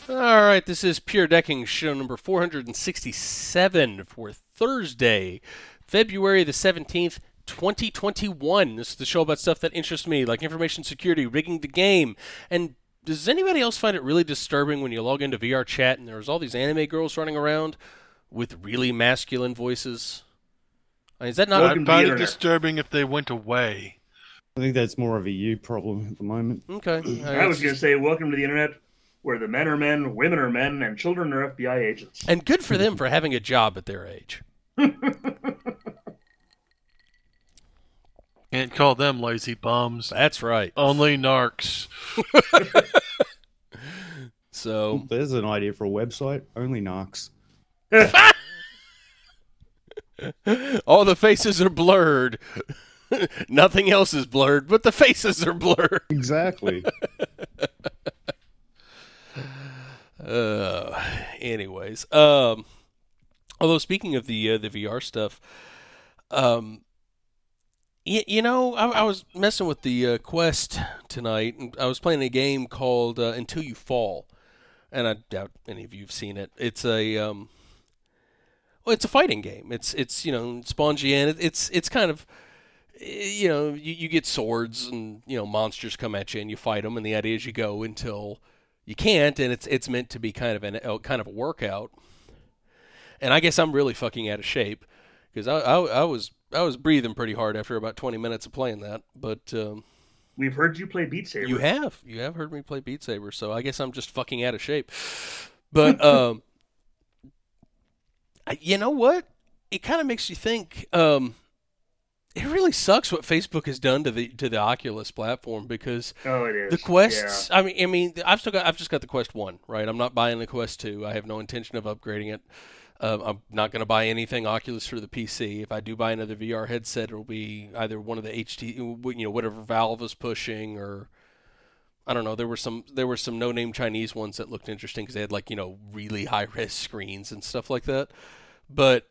All right, this is Pure Decking show number 467 for Thursday, February the 17th, 2021. This is the show about stuff that interests me, like information security, rigging the game. And does anybody else find it really disturbing when you log into VR chat and there's all these anime girls running around with really masculine voices? I mean, is that not... Welcome I'd to the find it internet. disturbing if they went away. I think that's more of a you problem at the moment. Okay. I was going to say, welcome to the internet, where the men are men, women are men, and children are FBI agents. And good for them for having a job at their age. Can't call them lazy bums. That's right. Only narcs. So... There's an idea for a website. Only narcs. All the faces are blurred. Nothing else is blurred, but the faces are blurred. Exactly. Anyways, although speaking of the VR stuff, I was messing with the Quest tonight, and I was playing a game called Until You Fall, and I doubt any of you've seen it. It's a well, it's a fighting game. It's spawns you in. It's kind of you get swords and monsters come at you and you fight them, and the idea is you go until you can't, and it's meant to be kind of a workout. And I guess I'm really fucking out of shape because I was breathing pretty hard after about 20 minutes of playing that. But We've heard you play Beat Saber. you have heard me play Beat Saber, so I guess I'm just fucking out of shape. But you know what? It kind of makes you think. It really sucks what Facebook has done to the Oculus platform because Oh, it is. the Quests. Yeah. I mean, I've just got the Quest 1, right? I'm not buying the Quest 2. I have no intention of upgrading it. I'm not going to buy anything Oculus for the PC. If I do buy another VR headset, it'll be either one of the whatever Valve is pushing, or I don't know. There were some no-name Chinese ones that looked interesting because they had really high-res screens and stuff like that. But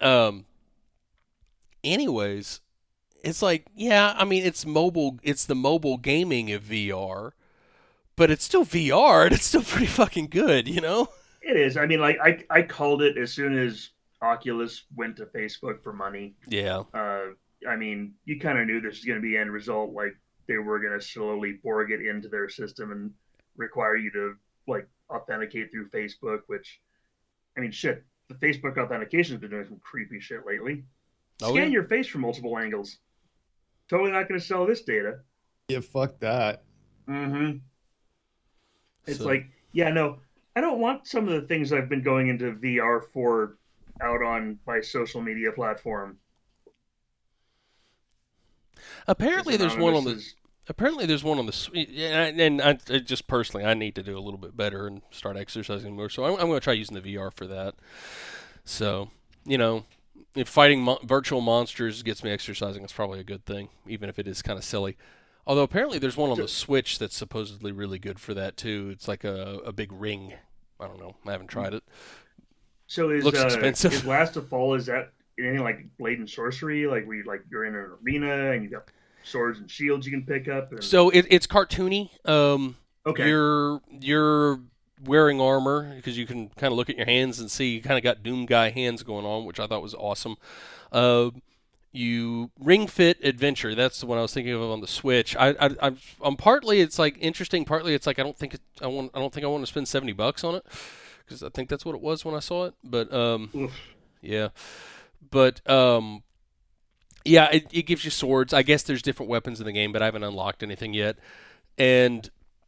anyways, it's like, yeah, I mean, it's mobile. It's the mobile gaming of VR, but it's still VR, and it's still pretty fucking good, It is. I mean, like, I called it as soon as Oculus went to Facebook for money. Yeah. I mean, you kind of knew this was going to be the end result. Like, they were going to slowly Borg it into their system and require you to, authenticate through Facebook, which, I mean, shit, the Facebook authentication has been doing some creepy shit lately. Scan your face from multiple angles. Totally not going to sell this data. Yeah, fuck that. Mm-hmm. It's like, yeah, no, I don't want some of the things I've been going into VR for out on my social media platform. Apparently, there's one on the. Apparently, there's one on the. And I just personally, I need to do a little bit better and start exercising more. So I'm going to try using the VR for that. So, if fighting virtual monsters gets me exercising, it's probably a good thing, even if it is kind of silly. Although apparently there's one on the Switch that's supposedly really good for that too. It's like a big ring. I don't know. I haven't tried it. So looks expensive. Is Last of Fall, is that anything like Blade and Sorcery? Like where you're in an arena and you got swords and shields you can pick up? And... So it's cartoony. Okay. You're wearing armor because you can kind of look at your hands and see you kind of got Doom Guy hands going on, which I thought was awesome. You Ring Fit Adventure. That's the one I was thinking of on the Switch. I'm partly it's like interesting. Partly it's like I don't think I want to spend $70 on it because I think that's what it was when I saw it. But yeah, but yeah, it gives you swords. I guess there's different weapons in the game, but I haven't unlocked anything yet. And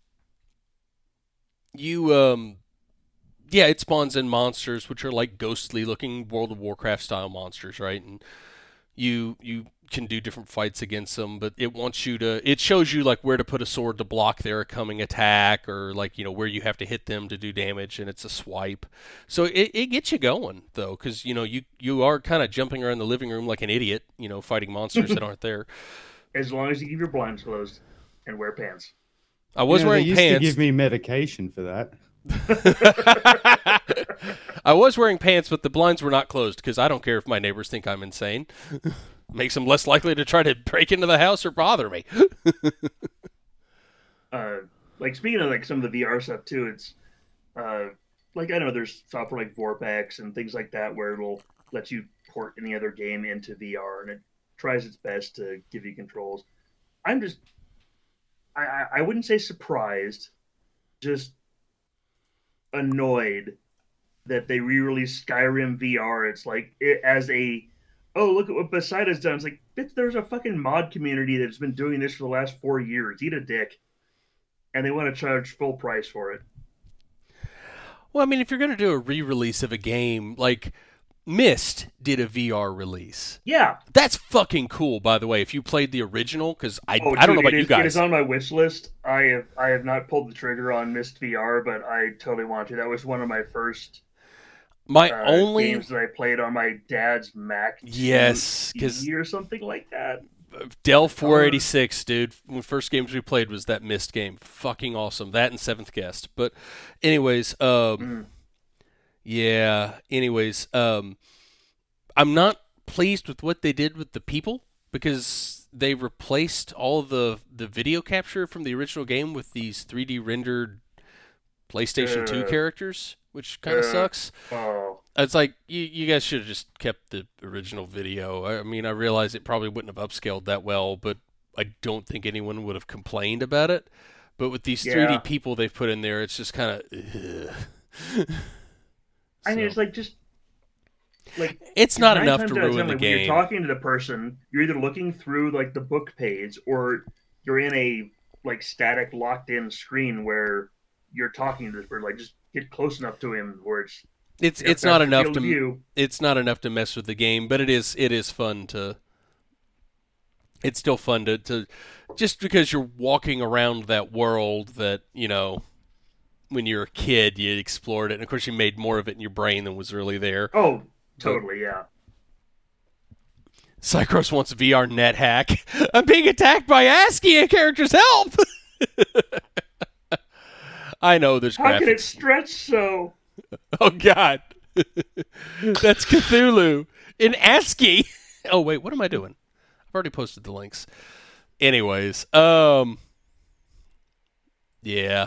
you yeah, it spawns in monsters which are like ghostly looking World of Warcraft style monsters, right? And you can do different fights against them, but it shows you like where to put a sword to block their coming attack, or like where you have to hit them to do damage, and it's a swipe. So it gets you going though, because you are kind of jumping around the living room like an idiot, fighting monsters that aren't there. As long as you keep your blinds closed and wear pants. I was wearing they used pants. to give me medication for that. I was wearing pants, but the blinds were not closed because I don't care if my neighbors think I'm insane. Makes them less likely to try to break into the house or bother me. Like speaking of like some of the VR stuff too, it's like I know there's software like Vorpex and things like that where it'll let you port any other game into VR, and it tries its best to give you controls. I'm just I wouldn't say surprised, just annoyed that they re-released Skyrim VR. It's like as a oh, look at what Bethesda's done. It's like bitch, there's a fucking mod community that's been doing this for the last 4 years. Eat a dick, and they want to charge full price for it. Well, I mean, if you're going to do a re-release of a game, like Myst did a VR release. Yeah. That's fucking cool, by the way. If you played the original, because I don't dude, know about you guys. It is on my wish list. I have not pulled the trigger on Myst VR, but I totally want to. That was one of my first games that I played on my dad's Mac. Yes, because or something like that. Dell 486, dude. One of the first games we played was that Myst game. Fucking awesome. That and Seventh Guest. But, anyways, yeah. Anyways, I'm not pleased with what they did with the people because they replaced all of the video capture from the original game with these 3D rendered PlayStation 2 characters, which kind of sucks. Oh. It's like, you guys should have just kept the original video. I mean, I realize it probably wouldn't have upscaled that well, but I don't think anyone would have complained about it. But with these 3D people they've put in there, it's just kind of... I mean, it's like just... like it's not enough to ruin the game. When you're talking to the person, you're either looking through like the book page or you're in a like static locked-in screen where you're talking to this person. Like, just get close enough to him where it's not enough to it's not enough to mess with the game, but it is fun to. It's still fun to just because you're walking around that world that when you're a kid you explored it, and of course you made more of it in your brain than was really there. Oh, totally, yeah. Cycros wants a VR net hack. I'm being attacked by ASCII characters. Help! I know there's graphics. How can it stretch so? Oh, God. That's Cthulhu in ASCII. Oh, wait, what am I doing? I've already posted the links. Anyways, yeah.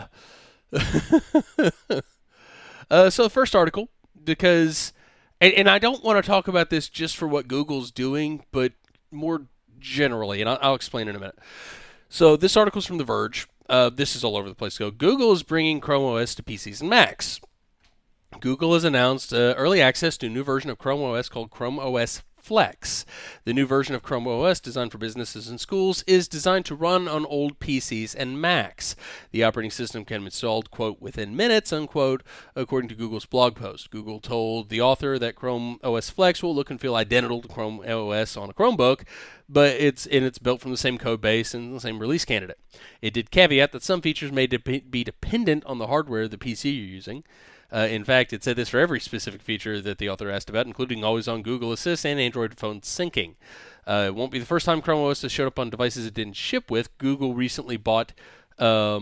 So the first article, because, and I don't want to talk about this just for what Google's doing, but more generally, and I'll explain in a minute. So this article's from The Verge. This is all over the place. Google is bringing Chrome OS to PCs and Macs. Google has announced early access to a new version of Chrome OS called Chrome OS Flex. The new version of Chrome OS, designed for businesses and schools, is designed to run on old PCs and Macs. The operating system can be installed, quote, within minutes, unquote, according to Google's blog post. Google told the author that Chrome OS Flex will look and feel identical to Chrome OS on a Chromebook, but it's built from the same code base and the same release candidate. It did caveat that some features may be dependent on the hardware of the PC you're using. In fact, it said this for every specific feature that the author asked about, including always-on Google Assist and Android phone syncing. It won't be the first time Chrome OS has showed up on devices it didn't ship with. Google recently bought... yeah,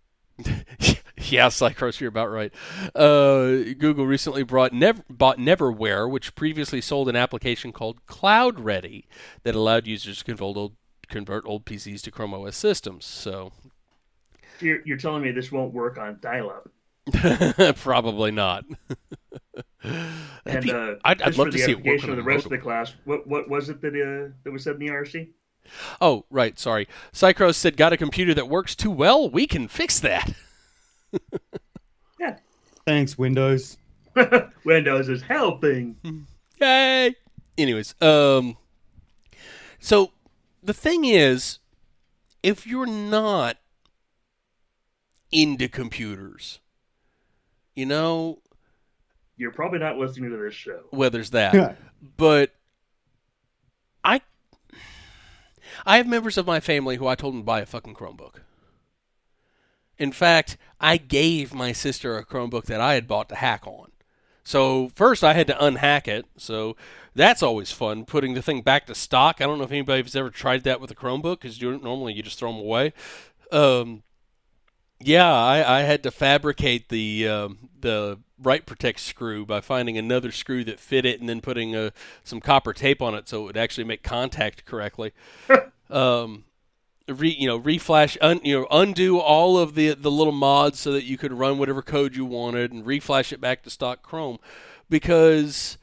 Cycros, you're about right. Google recently bought Neverware, which previously sold an application called Cloud Ready that allowed users to convert old PCs to Chrome OS systems. So, you're telling me this won't work on dial-up? Probably not. And I'd love to see it work on the rest of the class. What was it that was said in the RC? Oh, right. Sorry. Cycros said, "Got a computer that works too well? We can fix that." Yeah. Thanks, Windows. Windows is helping. Yay! Anyways, so the thing is, if you're not into computers, you're probably not listening to this show. Well, there's that. But I have members of my family who I told them to buy a fucking Chromebook. In fact, I gave my sister a Chromebook that I had bought to hack on. So first I had to unhack it. So that's always fun, putting the thing back to stock. I don't know if anybody's ever tried that with a Chromebook, because normally you just throw them away. Yeah, I had to fabricate the Write Protect screw by finding another screw that fit it and then putting some copper tape on it so it would actually make contact correctly. reflash, undo all of the little mods so that you could run whatever code you wanted and reflash it back to stock Chrome, because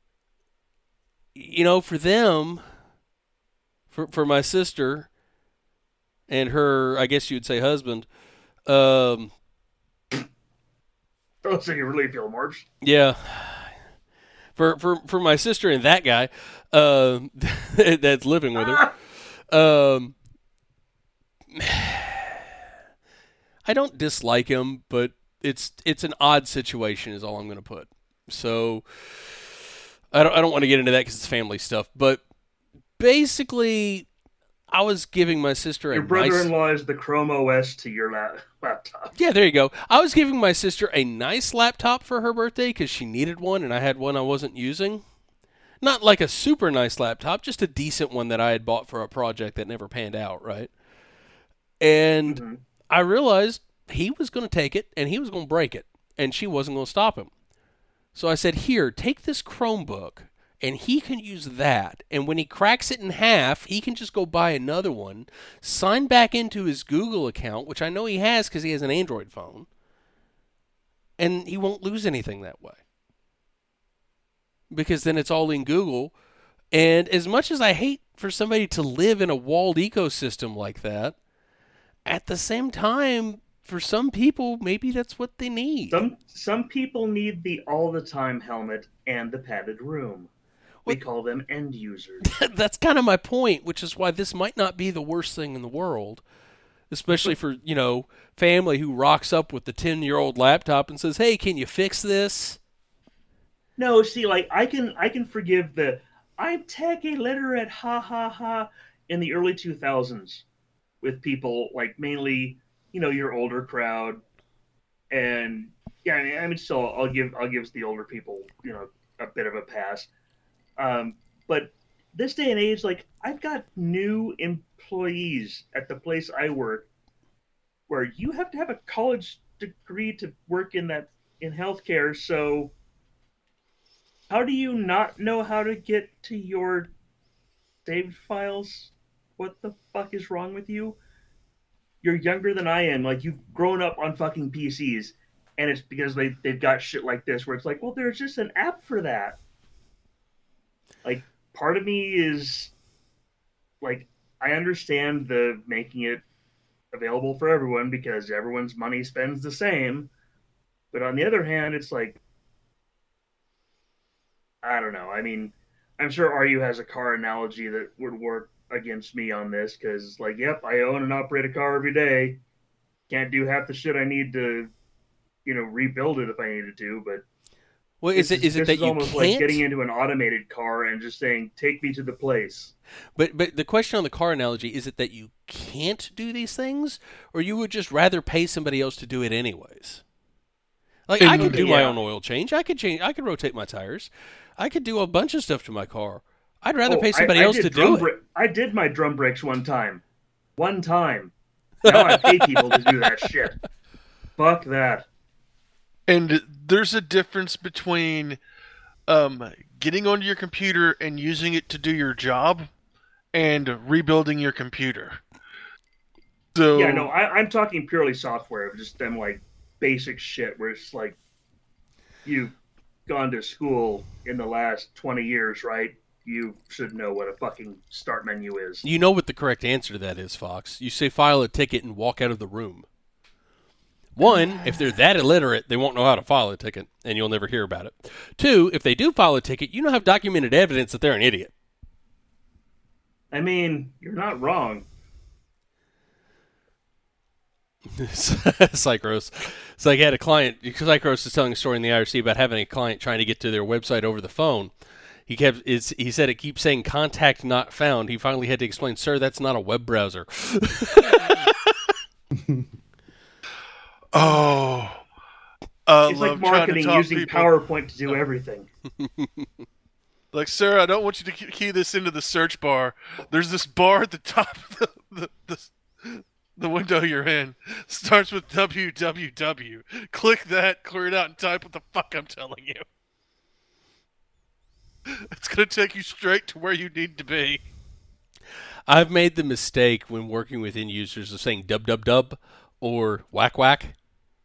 for them, for my sister and her, I guess you'd say husband, Oh, so you really feel March? yeah. For my sister and that guy that's living with her, I don't dislike him, but it's an odd situation is all I'm going to put. So I don't want to get into that because it's family stuff. But basically, I was giving my sister Your brother-in-law is the Chrome OS to your laptop. Yeah, there you go. I was giving my sister a nice laptop for her birthday because she needed one, and I had one I wasn't using. Not like a super nice laptop, just a decent one that I had bought for a project that never panned out, right? And I realized he was going to take it, and he was going to break it, and she wasn't going to stop him. So I said, here, take this Chromebook, and he can use that. And when he cracks it in half, he can just go buy another one, sign back into his Google account, which I know he has because he has an Android phone, and he won't lose anything that way. Because then it's all in Google. And as much as I hate for somebody to live in a walled ecosystem like that, at the same time, for some people, maybe that's what they need. Some people need the all-the-time helmet and the padded room. We call them end users. That's kind of my point, which is why this might not be the worst thing in the world, especially for, family who rocks up with the 10-year-old laptop and says, hey, can you fix this? No, see, like, I can forgive the I'm tech illiterate, ha ha ha, in the early 2000s with people, like, mainly, your older crowd. And, yeah, I mean, still, I'll give the older people, a bit of a pass. But this day and age, like, I've got new employees at the place I work where you have to have a college degree to work in healthcare. So how do you not know how to get to your saved files? What the fuck is wrong with you? You're younger than I am. Like, you've grown up on fucking PCs, and it's because they've got shit like this where it's like, well, there's just an app for that. Like, part of me is, like, I understand the making it available for everyone because everyone's money spends the same. But on the other hand, it's like, I don't know. I mean, I'm sure RU has a car analogy that would work against me on this because, like, yep, I own and operate a car every day. Can't do half the shit I need to, rebuild it if I needed to, but well, is it that you almost can't? Like getting into an automated car and just saying, "Take me to the place." But the question on the car analogy, is it that you can't do these things, or you would just rather pay somebody else to do it anyways? Like, I could do my own oil change. I could rotate my tires. I could do a bunch of stuff to my car. I'd rather pay somebody else to do it. I did my drum brakes one time. Now I pay people to do that shit. Fuck that. And there's a difference between getting onto your computer and using it to do your job and rebuilding your computer. So yeah, no, I'm talking purely software, just them like basic shit where it's like you've gone to school in the last 20 years, right? You should know what a fucking start menu is. You know what the correct answer to that is, Fox. You say file a ticket and walk out of the room. One, if they're that illiterate, they won't know how to file a ticket, and you'll never hear about it. Two, if they do file a ticket, you don't have documented evidence that they're an idiot. I mean, you're not wrong. Psychros. It's like I had a client, Psychros is telling a story in the IRC about having a client trying to get to their website over the phone. He said it keeps saying contact not found. He finally had to explain, sir, that's not a web browser. Oh, it's like marketing using PowerPoint to do everything. Like, sir, I don't want you to key this into the search bar. There's this bar at the top of the window you're in. Starts with www. Click that, clear it out, and type what the fuck I'm telling you. It's going to take you straight to where you need to be. I've made the mistake when working with end users of saying dub dub dub or whack whack,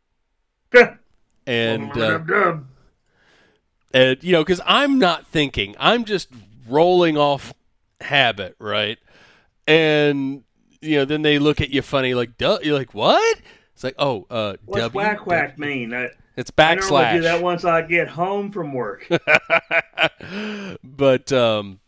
and Dub. because I'm not thinking, I'm just rolling off habit, right? And then they look at you funny, like, duh. You're like, what? It's like, oh, What's W. whack whack mean? It's I normally do backslash. that once I get home from work. But so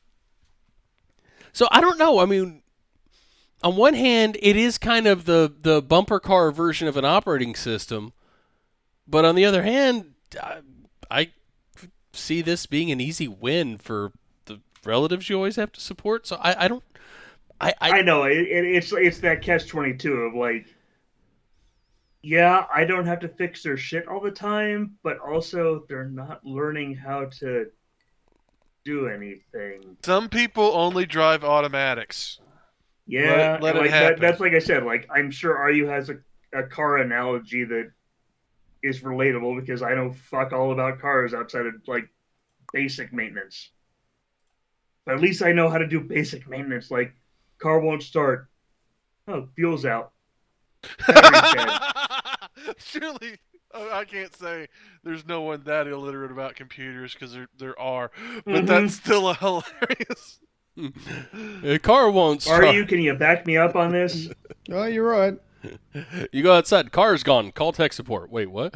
I don't know. I mean, on one hand, it is kind of the bumper car version of an operating system, but on the other hand, I see this being an easy win for the relatives you always have to support. So I don't. I know it's that catch-22 of like, yeah, I don't have to fix their shit all the time, but also they're not learning how to do anything. Some people only drive automatics. Yeah, Let it like happen. that's like I said. Like I'm sure RU has a car analogy that is relatable because I know fuck all about cars outside of like basic maintenance. But at least I know how to do basic maintenance. Like car won't start. Oh, fuel's out. Battery's dead. Surely, I can't say there's no one that illiterate about computers because there are, but that's still a hilarious. The car won't start. RU, can you back me up on this? Oh, you're right. You go outside. Car's gone. Call tech support. Wait, what?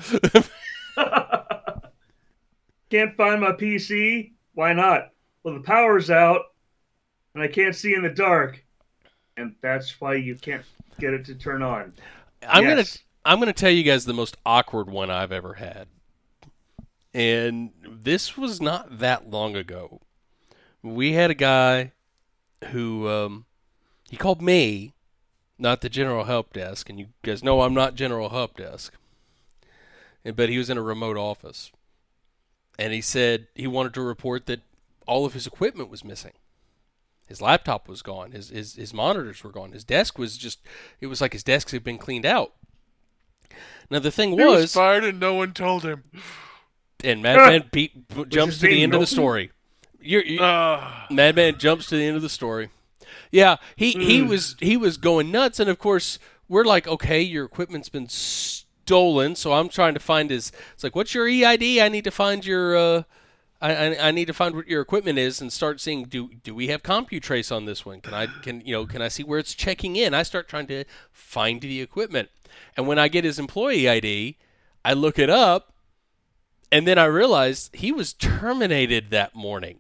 Can't find my PC? Why not? Well, the power's out, and I can't see in the dark, and that's why you can't get it to turn on. I'm gonna tell you guys the most awkward one I've ever had, and this was not that long ago. We had a guy who he called me, not the general help desk, and you guys know I'm not general help desk, but he was in a remote office, and he said he wanted to report that all of his equipment was missing. His laptop was gone. His monitors were gone. His desk was it was like his desk had been cleaned out. Now, the thing He was was, fired and no one told him. and Madman jumps his to the name end of the Milton? story. Madman jumps to the end of the story. Yeah, he was going nuts, and of course, we're like, okay, your equipment's been stolen, so I'm trying to find his. It's like, what's your EID? I need to find your. I need to find what your equipment is and start seeing do we have CompuTrace on this one? Can I see where it's checking in? I start trying to find the equipment. And when I get his employee ID, I look it up, and then I realize he was terminated that morning.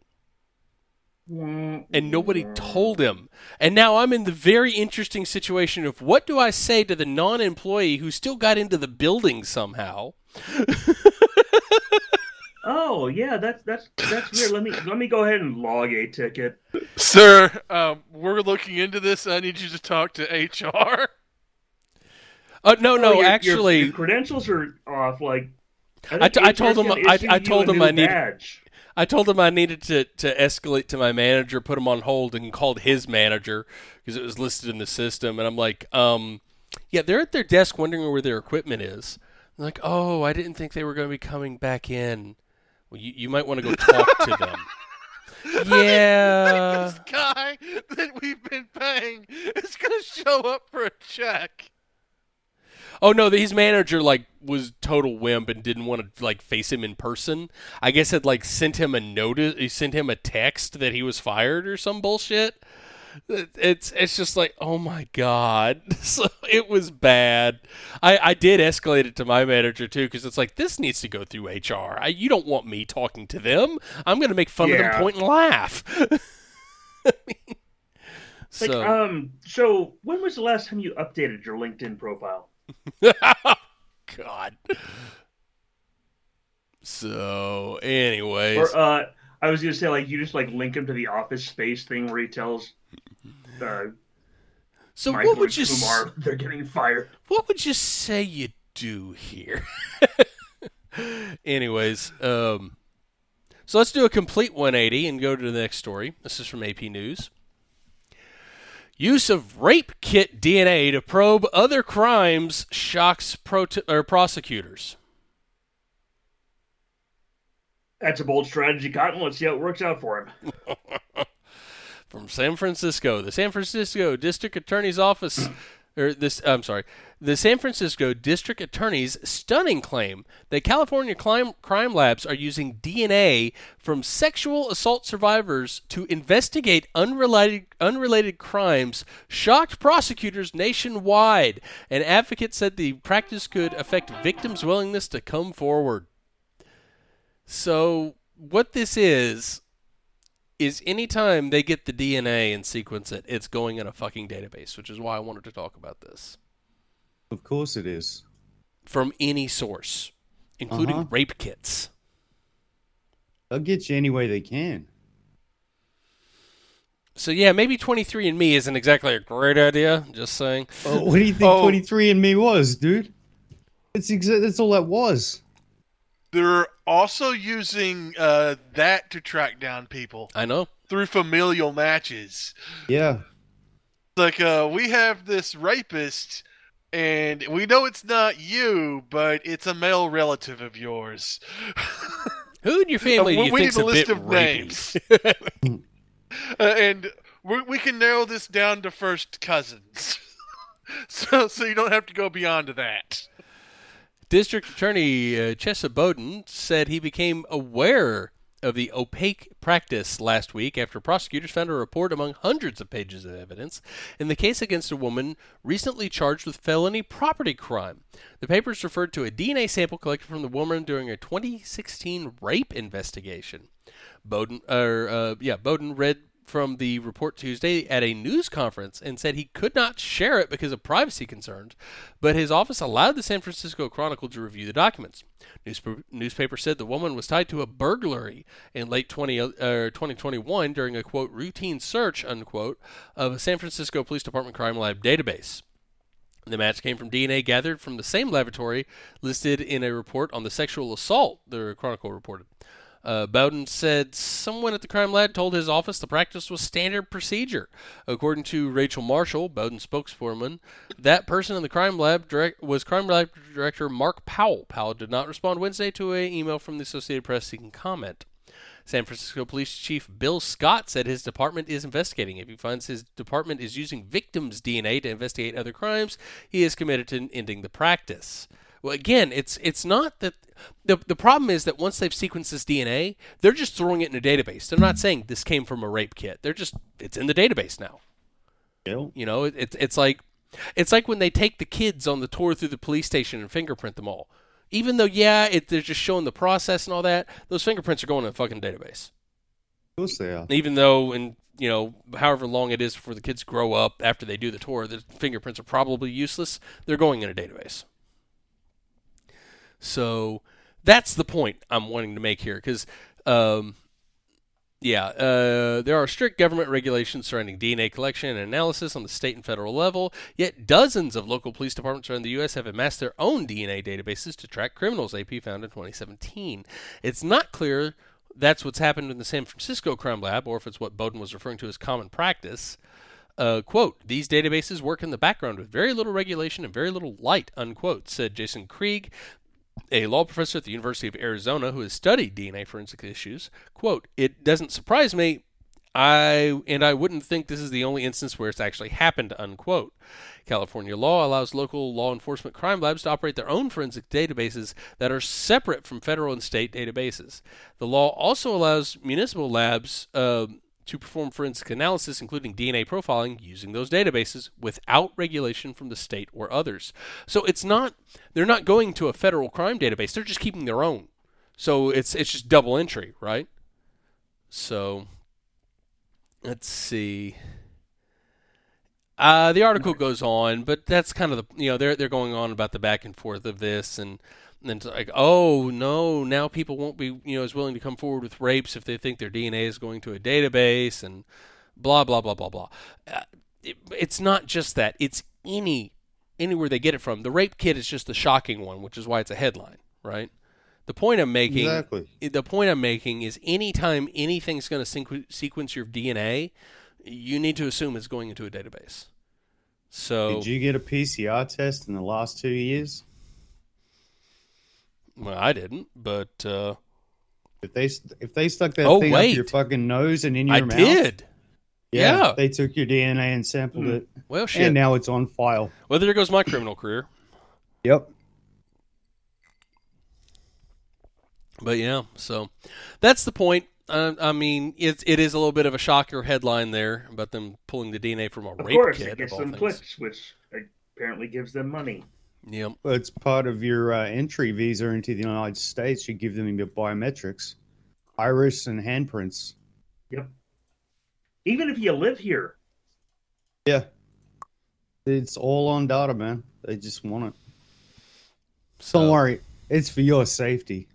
And nobody told him. And now I'm in the very interesting situation of what do I say to the non-employee who still got into the building somehow? Oh yeah, that's weird. Let me go ahead and log a ticket. Sir, we're looking into this. I need you to talk to HR. No, actually, your credentials are off. Like I told him I told him I needed. badge. I told him I needed to escalate to my manager, put him on hold, and called his manager because it was listed in the system. And I'm like, yeah, they're at their desk wondering where their equipment is. They're like, oh, I didn't think they were going to be coming back in. Well, you might want to go talk to them. Yeah. This guy that we've been paying is going to show up for a check. Oh no, his manager was total wimp and didn't want to face him in person. I guess had sent him a notice. He sent him a text that he was fired or some bullshit. It's just like, oh my god. So it was bad. I did escalate it to my manager too because it's like this needs to go through HR. You don't want me talking to them. I'm going to make fun of them, point and laugh. So when was the last time you updated your LinkedIn profile? God. So, anyways, Or I was gonna say you just link him to the Office Space thing where he tells so Michael what would you and Kumar they're getting fired. What would you say you do here? Anyways, so let's do a complete 180 and go to the next story. This is from AP News. Use of rape kit DNA to probe other crimes shocks prosecutors. That's a bold strategy, Cotton. Let's see how it works out for him. from San Francisco. The San Francisco District Attorney's Office, the San Francisco District Attorney's stunning claim that California crime labs are using DNA from sexual assault survivors to investigate unrelated crimes shocked prosecutors nationwide. An advocate said the practice could affect victims' willingness to come forward. So what this is anytime they get the DNA and sequence it, it's going in a fucking database, which is why I wanted to talk about this. Of course it is. From any source, including rape kits. They'll get you any way they can. So yeah, maybe 23andMe isn't exactly a great idea, just saying. Oh, what do you think 23andMe was, dude? That's all that was. They're also using that to track down people. I know. Through familial matches. Yeah. Like, we have this rapist, and we know it's not you, but it's a male relative of yours. Who in your family do you we think's need a a list bit of rapey? names. And we can narrow this down to first cousins. so you don't have to go beyond that. District Attorney Chesa Bowden said he became aware of the opaque practice last week after prosecutors found a report among hundreds of pages of evidence in the case against a woman recently charged with felony property crime. The papers referred to a DNA sample collected from the woman during a 2016 rape investigation. Bowden read from the report Tuesday at a news conference and said he could not share it because of privacy concerns, but his office allowed the San Francisco Chronicle to review the documents. Newspaper said the woman was tied to a burglary in late 2021 during a, quote, routine search, unquote, of a San Francisco Police Department crime lab database. The match came from DNA gathered from the same laboratory listed in a report on the sexual assault, the Chronicle reported. Bowden said someone at the crime lab told his office the practice was standard procedure. According to Rachel Marshall, Bowden's spokeswoman, that person in the crime lab was crime lab director Mark Powell. Powell did not respond Wednesday to an email from the Associated Press seeking comment. San Francisco Police Chief Bill Scott said his department is investigating. If he finds his department is using victims' DNA to investigate other crimes, he is committed to ending the practice. Well, again, it's not that the problem is that once they've sequenced this DNA, they're just throwing it in a database. They're not saying this came from a rape kit. It's in the database now. Yeah. You know, it's like when they take the kids on the tour through the police station and fingerprint them all. Even though, they're just showing the process and all that, those fingerprints are going in a fucking database. Of course they are. Even though, however long it is before the kids grow up after they do the tour, the fingerprints are probably useless. They're going in a database. So that's the point I'm wanting to make here, because, there are strict government regulations surrounding DNA collection and analysis on the state and federal level, yet dozens of local police departments around the U.S. have amassed their own DNA databases to track criminals, AP found in 2017. It's not clear that's what's happened in the San Francisco crime lab, or if it's what Bowden was referring to as common practice. Quote, these databases work in the background with very little regulation and very little light, unquote, said Jason Krieg, a law professor at the University of Arizona who has studied DNA forensic issues. Quote, it doesn't surprise me, I wouldn't think this is the only instance where it's actually happened, unquote. California law allows local law enforcement crime labs to operate their own forensic databases that are separate from federal and state databases. The law also allows municipal labs to perform forensic analysis, including DNA profiling, using those databases without regulation from the state or others. So they're not going to a federal crime database. They're just keeping their own. So it's just double entry, right? So let's see. The article goes on, but that's kind of they're going on about the back and forth of this, and then it's like, oh no, now people won't be as willing to come forward with rapes if they think their DNA is going to a database, and blah blah blah blah blah. It's not just that; it's anywhere they get it from. The rape kit is just the shocking one, which is why it's a headline, right? The point I'm making, is anytime anything's going to sequence your DNA, you need to assume it's going into a database. So, did you get a PCR test in the last 2 years? Well, I didn't, but if they stuck that thing up your fucking nose and in your mouth, I did. Yeah. They took your DNA and sampled it, Well, shit. and now it's on file. Well, there goes my criminal career. Yep. But yeah, so that's the point. I mean, it is a little bit of a shocker headline there about them pulling the DNA from a Of rape course, kit. it gets of all them things. clicks, which apparently gives them money. Yep. Well, it's part of your entry visa into the United States. You give them your biometrics, iris and handprints. Yep. Even if you live here. Yeah. It's all on data, man. They just want it. So, Don't worry. It's for your safety.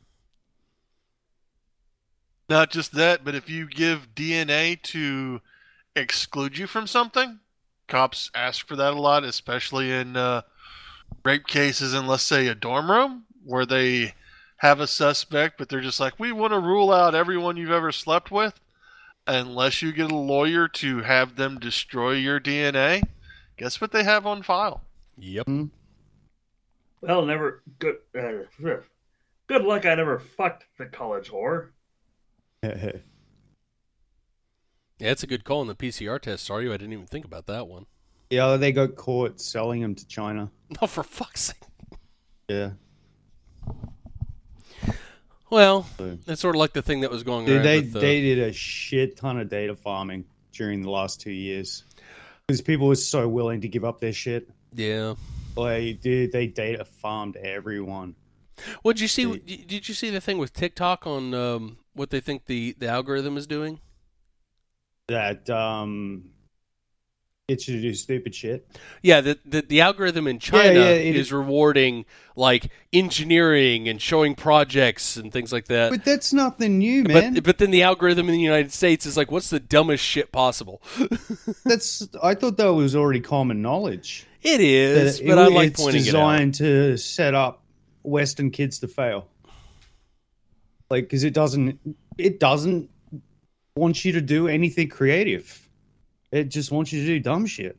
Not just that, but if you give DNA to exclude you from something, cops ask for that a lot, especially in rape cases in, let's say, a dorm room where they have a suspect, but they're just like, we want to rule out everyone you've ever slept with. Unless you get a lawyer to have them destroy your DNA, guess what they have on file? Yep. Well, never good. Good luck. I never fucked the college whore. Yeah, it's a good call on the PCR test. Sorry, I didn't even think about that one. Yeah, they got caught selling them to China. Oh, for fuck's sake. Yeah. Well, So- it's sort of like the thing that was going Dude, around they with, did a shit ton of data farming during the last 2 years because people were so willing to give up their shit. yeah. Like, dude, they data farmed everyone. What did you see? Did you see the thing with TikTok on what they think the algorithm is doing? That gets you to do stupid shit. Yeah, the algorithm in China it is rewarding like engineering and showing projects and things like that. But that's nothing new, man. But then the algorithm in the United States is like, what's the dumbest shit possible? I thought that was already common knowledge. It is, That but I like it's pointing it out. designed to set up Western kids to fail. Like, because it doesn't want you to do anything creative. It just wants you to do dumb shit.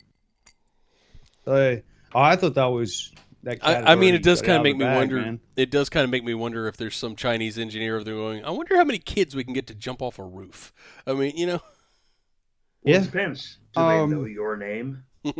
So I thought that was that. I mean, it does kind of make of me wonder. It does kind of make me wonder if there's some Chinese engineer they're going, I wonder how many kids we can get to jump off a roof. I mean, you know. Well, Yeah. it depends. Do they know your name?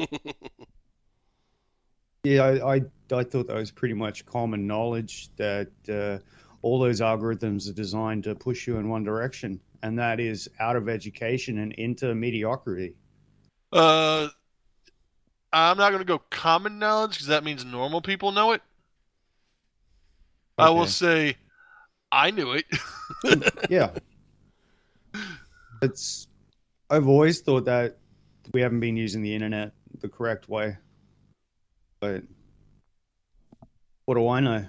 Yeah, I thought that was pretty much common knowledge that all those algorithms are designed to push you in one direction, and that is out of education and into mediocrity. I'm not going to go common knowledge because that means normal people know it. I will Okay. say I knew it. Yeah. I've always thought that we haven't been using the internet the correct way. But what do I know?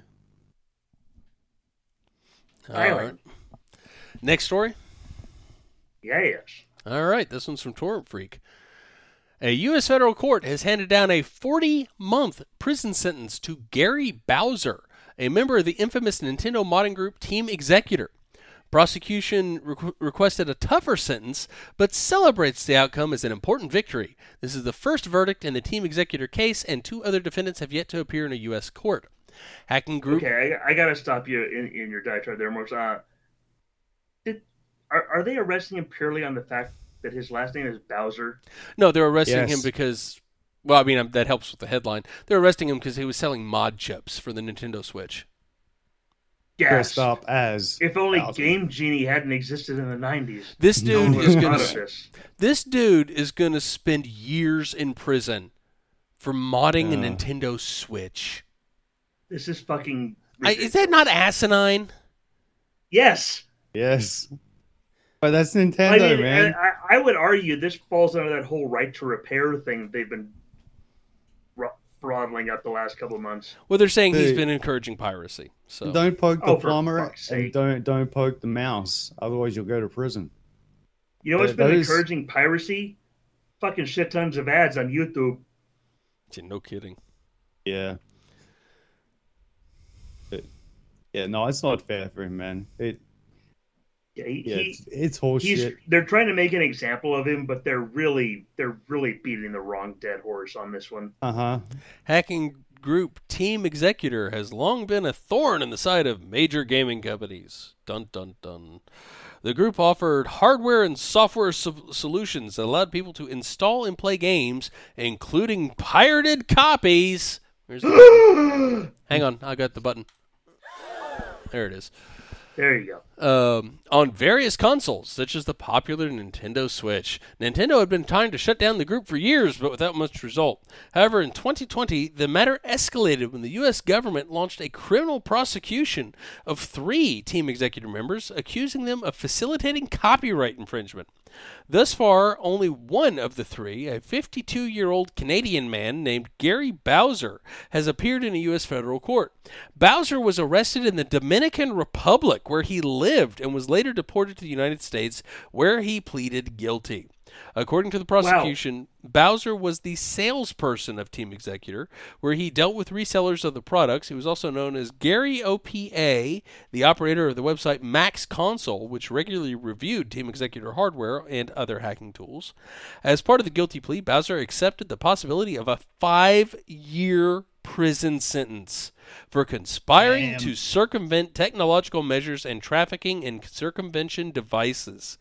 All right. Island. Next story. Yes. All right, this one's from Torrent Freak. A U.S. federal court has handed down a 40-month prison sentence to Gary Bowser, a member of the infamous Nintendo modding group Team Executor. Prosecution requested a tougher sentence, but celebrates the outcome as an important victory. This is the first verdict in the Team Executor case, and 2 other defendants have yet to appear in a U.S. court. Hacking Group... Okay, I got to stop you in your diatribe there, Morse. Are they arresting him purely on the fact that his last name is Bowser? No, they're arresting Yes. him because... Well, I mean, that helps with the headline. They're arresting him because he was selling mod chips for the Nintendo Switch. Yes. Dressed up as If only Bowser. Game Genie hadn't existed in the 90s. This No dude one is would have gonna thought of this. this dude is gonna spend years in prison for modding a Yeah. Nintendo Switch. This is fucking Is that not asinine? Yes. Yes. But that's Nintendo, I mean, man. I would argue this falls under that whole right to repair thing that they've been throttling up the last couple of months. Well, they're saying he's Dude. been encouraging piracy. So Don't poke the Oh, for plumber fuck's and sake. don't poke the mouse. Otherwise, you'll go to prison. You know what's That been is- encouraging piracy? Fucking shit tons of ads on YouTube. no kidding. Yeah. Yeah, no, it's not fair for him, man. Yeah, it's horseshit. They're trying to make an example of him, but they're really beating the wrong dead horse on this one. Uh-huh. Hacking group Team Executor has long been a thorn in the side of major gaming companies. Dun dun dun. The group offered hardware and software solutions that allowed people to install and play games, including pirated copies. Where's the button? Hang on, I got the button. There it is. There you go. On various consoles, such as the popular Nintendo Switch. Nintendo had been trying to shut down the group for years, but without much result. However, in 2020, the matter escalated when the U.S. government launched a criminal prosecution of 3 Team Executive members, accusing them of facilitating copyright infringement. Thus far, only one of the 3, a 52-year-old Canadian man named Gary Bowser, has appeared in a U.S. federal court. Bowser was arrested in the Dominican Republic, where he lived, and was later deported to the United States, where he pleaded guilty. According to the prosecution, Bowser was the salesperson of Team Executor, where he dealt with resellers of the products. He was also known as Gary OPA, the operator of the website Max Console, which regularly reviewed Team Executor hardware and other hacking tools. As part of the guilty plea, Bowser accepted the possibility of a 5-year prison sentence for conspiring to circumvent technological measures and trafficking in circumvention devices.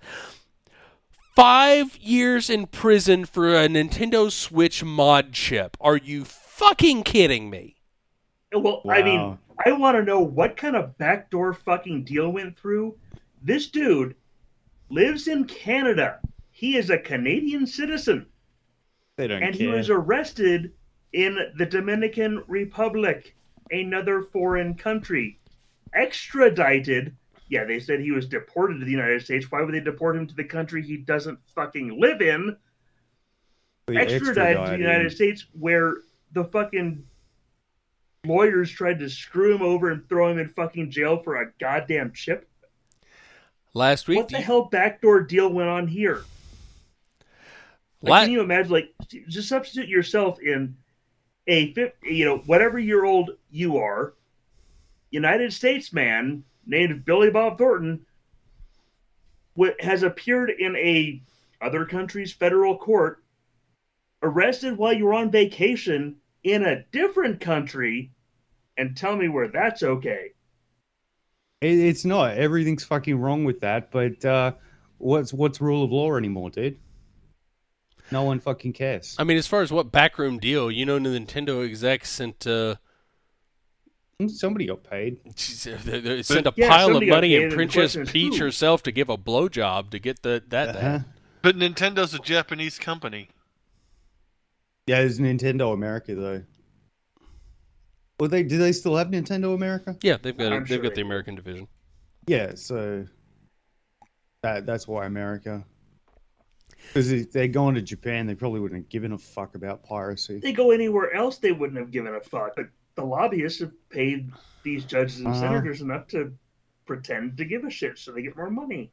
5 years in prison for a Nintendo Switch mod chip. Are you fucking kidding me? Well, wow. I mean, I want to know what kind of backdoor fucking deal went through. This dude lives in Canada. He is a Canadian citizen. They don't care. He was arrested in the Dominican Republic, another foreign country. Extradited. Yeah, they said he was deported to the United States. Why would they deport him to the country he doesn't fucking live in? Extradited to the United States, where the fucking lawyers tried to screw him over and throw him in fucking jail for a goddamn chip. Last week, what the hell backdoor deal went on here? Like, can you imagine? Like, just substitute yourself in a whatever year old you are, United States man named Billy Bob Thornton has appeared in a other country's federal court, arrested while you were on vacation in a different country, and tell me where that's okay. It's not. Everything's fucking wrong with that, but what's rule of law anymore, dude? No one fucking cares. I mean, as far as what backroom deal, the Nintendo execs sent... Somebody got paid. They sent a pile of money and Princess Peach herself to give a blowjob to get that. But Nintendo's a Japanese company. Yeah, there's Nintendo America though. Well, do they still have Nintendo America? Yeah, they've got the American division. Yeah, so that's why America. Because if they're going to Japan, they probably wouldn't have given a fuck about piracy. If they go anywhere else, they wouldn't have given a fuck. But the lobbyists have paid these judges and senators enough to pretend to give a shit so they get more money.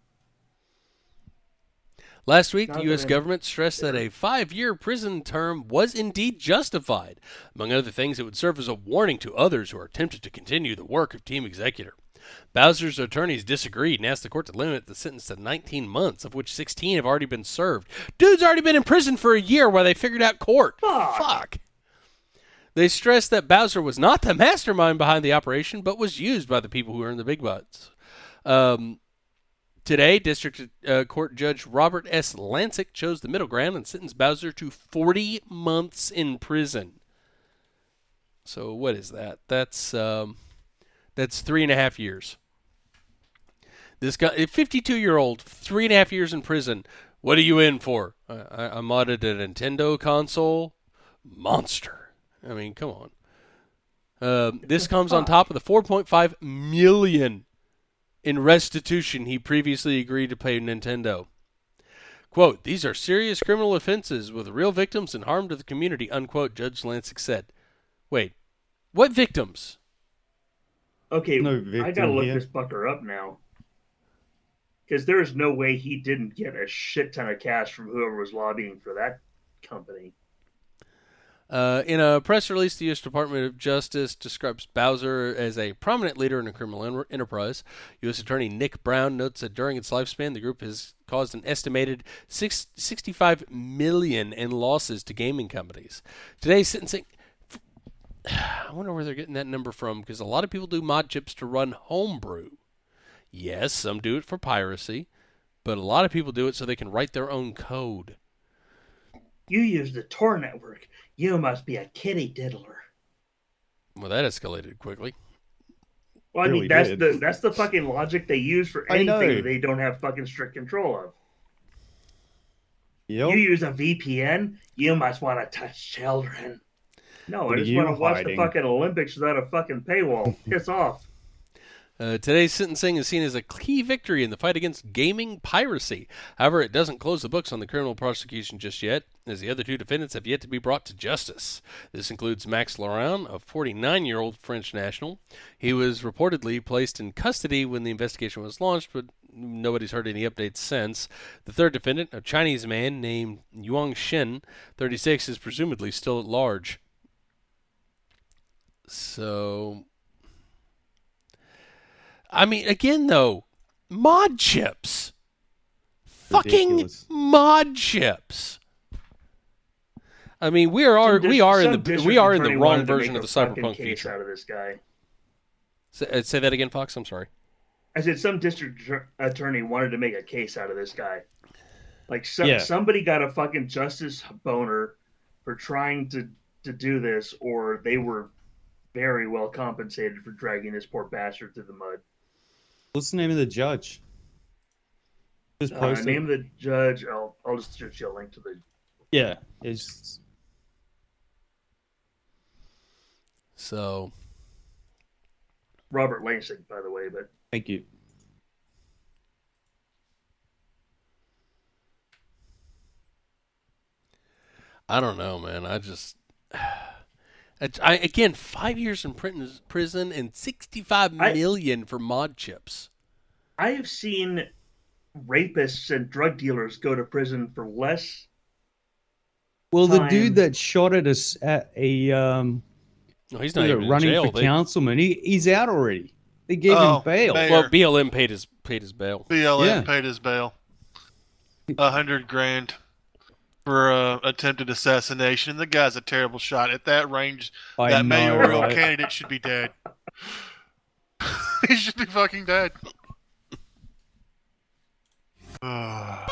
Last week, the U.S. government stressed that a 5-year prison term was indeed justified. Among other things, it would serve as a warning to others who are tempted to continue the work of Team Executor. Bowser's attorneys disagreed and asked the court to limit the sentence to 19 months, of which 16 have already been served. Dude's already been in prison for a year while they figured out court. Fuck. They stressed that Bowser was not the mastermind behind the operation, but was used by the people who earned the big bucks. Today, District Court Judge Robert S. Lancic chose the middle ground and sentenced Bowser to 40 months in prison. So what is that? That's 3.5 years. This guy, a 52-year-old, 3.5 years in prison. What are you in for? I modded a Nintendo console. Monster. I mean, come on. This comes on top of the $4.5 million in restitution he previously agreed to pay Nintendo. Quote, "These are serious criminal offenses with real victims and harm to the community," unquote, Judge Lancic said. Wait, what victims? Okay, I gotta look this fucker up now. Because there is no way he didn't get a shit ton of cash from whoever was lobbying for that company. In a press release, the U.S. Department of Justice describes Bowser as a prominent leader in a criminal enterprise. U.S. Attorney Nick Brown notes that during its lifespan, the group has caused an estimated $65 million in losses to gaming companies. Today's sentencing... I wonder where they're getting that number from, because a lot of people do mod chips to run homebrew. Yes, some do it for piracy, but a lot of people do it so they can write their own code. You use the Tor network. You must be a kitty diddler. Well, that escalated quickly. Well, I mean, Really that's the fucking logic they use for I know. anything they don't have fucking strict control of. Yep. You use a VPN, you must want to touch children. No, What I are just you want to watch the hiding? fucking Olympics without a fucking paywall. Piss off. Today's sentencing is seen as a key victory in the fight against gaming piracy. However, it doesn't close the books on the criminal prosecution just yet, as the other two defendants have yet to be brought to justice. This includes Max Laurent, a 49-year-old French national. He was reportedly placed in custody when the investigation was launched, but nobody's heard any updates since. The third defendant, a Chinese man named Yuang Shen, 36, is presumably still at large. So, I mean, again, though, mod chips. Ridiculous. Fucking mod chips. I mean, we are in the wrong version of the cyberpunk case feature. out of this guy. Say that again, Fox. I'm sorry. I said some district attorney wanted to make a case out of this guy. Like Yeah. somebody got a fucking justice boner for trying to do this, or they were very well compensated for dragging this poor bastard through the mud. What's the name of the judge? Just post it. Name of the judge. I'll just shoot you a link to the. Yeah, it's So, Robert Lasik, by the way, but thank you. I don't know, man. Again, 5 years in prison and $65 million for mod chips. I have seen rapists and drug dealers go to prison for less. Well, the time. dude that shot at us at a No, he's not even in running jail. for councilman, he's out already. They gave him bail. mayor. Well, BLM paid his bail. BLM Yeah. paid his bail. $100,000 for attempted assassination. The guy's a terrible shot. At that range, I that know, mayoral right? candidate should be dead. He should be fucking dead. I'm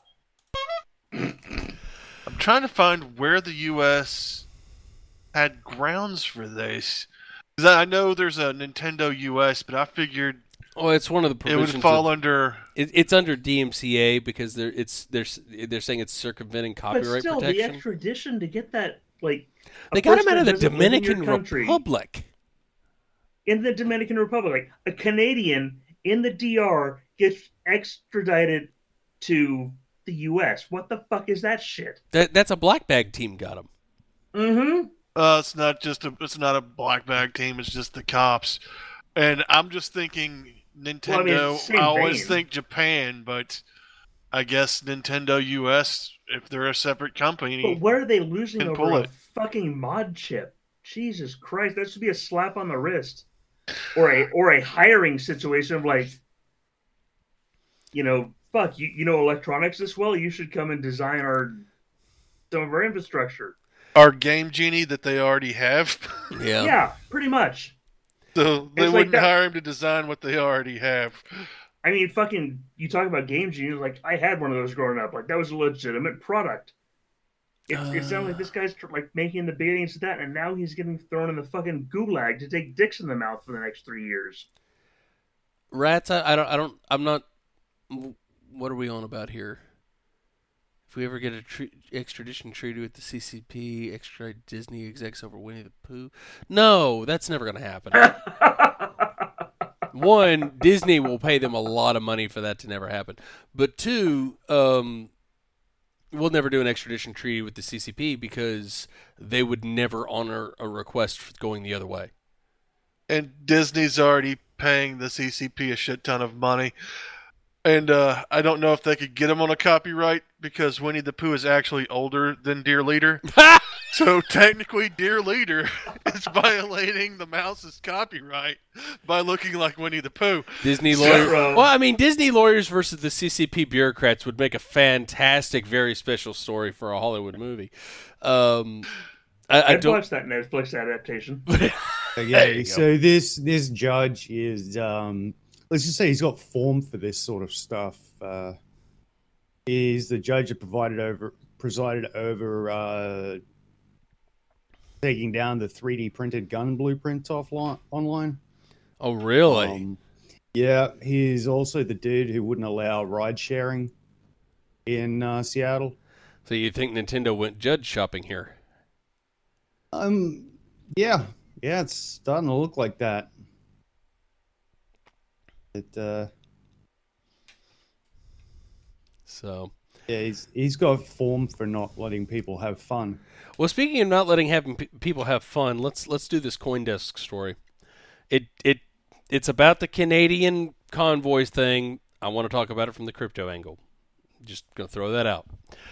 trying to find where the U.S. had grounds for this. 'Cause I know there's a Nintendo US, but I figured Oh, it's one of the it provisions. would fall under. It's under DMCA because they're saying it's circumventing But copyright still, the protection. extradition to get that, like, a They got him person out of the that doesn't live in your Dominican country- Republic. In the Dominican Republic, like a Canadian in the DR gets extradited to the U.S. What the fuck is that shit? That's a black bag team got him. Mm-hmm. It's not a black bag team. It's just the cops, and I'm just thinking Nintendo. same I always vein. think Japan, but I guess Nintendo US, if they're a separate company. But what are they losing Can over pull a it. fucking mod chip? Jesus Christ, that should be a slap on the wrist, or a hiring situation of like, fuck you know electronics this well. You should come and design some of our infrastructure. Our Game Genie that they already have, Yeah. Yeah, pretty much. so they It's like wouldn't that- hire him to design what they already have. I mean, fucking, you talk about Game Genius, like, I had one of those growing up. Like, that was a legitimate product. It sounded like this guy's, like, making the beginnings of that, and now he's getting thrown in the fucking gulag to take dicks in the mouth for the next 3 years. Rats. I'm not. What are we on about here? If we ever get a extradition treaty with the CCP, extradite Disney execs over Winnie the Pooh. No, that's never going to happen. One, Disney will pay them a lot of money for that to never happen. But two, we'll never do an extradition treaty with the CCP because they would never honor a request for going the other way. And Disney's already paying the CCP a shit ton of money. And I don't know if they could get him on a copyright because Winnie the Pooh is actually older than Dear Leader. So technically, Dear Leader is violating the mouse's copyright by looking like Winnie the Pooh. Disney lawyers. Ruh-roh. Well, I mean, Disney lawyers versus the CCP bureaucrats would make a fantastic, very special story for a Hollywood movie. I I I'd don't. watch that Netflix adaptation. There Okay, you go. so this judge is let's just say he's got form for this sort of stuff. Is the judge that presided over taking down the 3D printed gun blueprints online. Oh, really? Yeah, he's also the dude who wouldn't allow ride sharing in Seattle. So you think Nintendo went judge shopping here? Yeah, it's starting to look like that. So, yeah, he's got form for not letting people have fun. well, speaking of not letting people have fun, let's do this CoinDesk story. It's about the Canadian convoys thing. I want to talk about it from the crypto angle. Just gonna throw that out.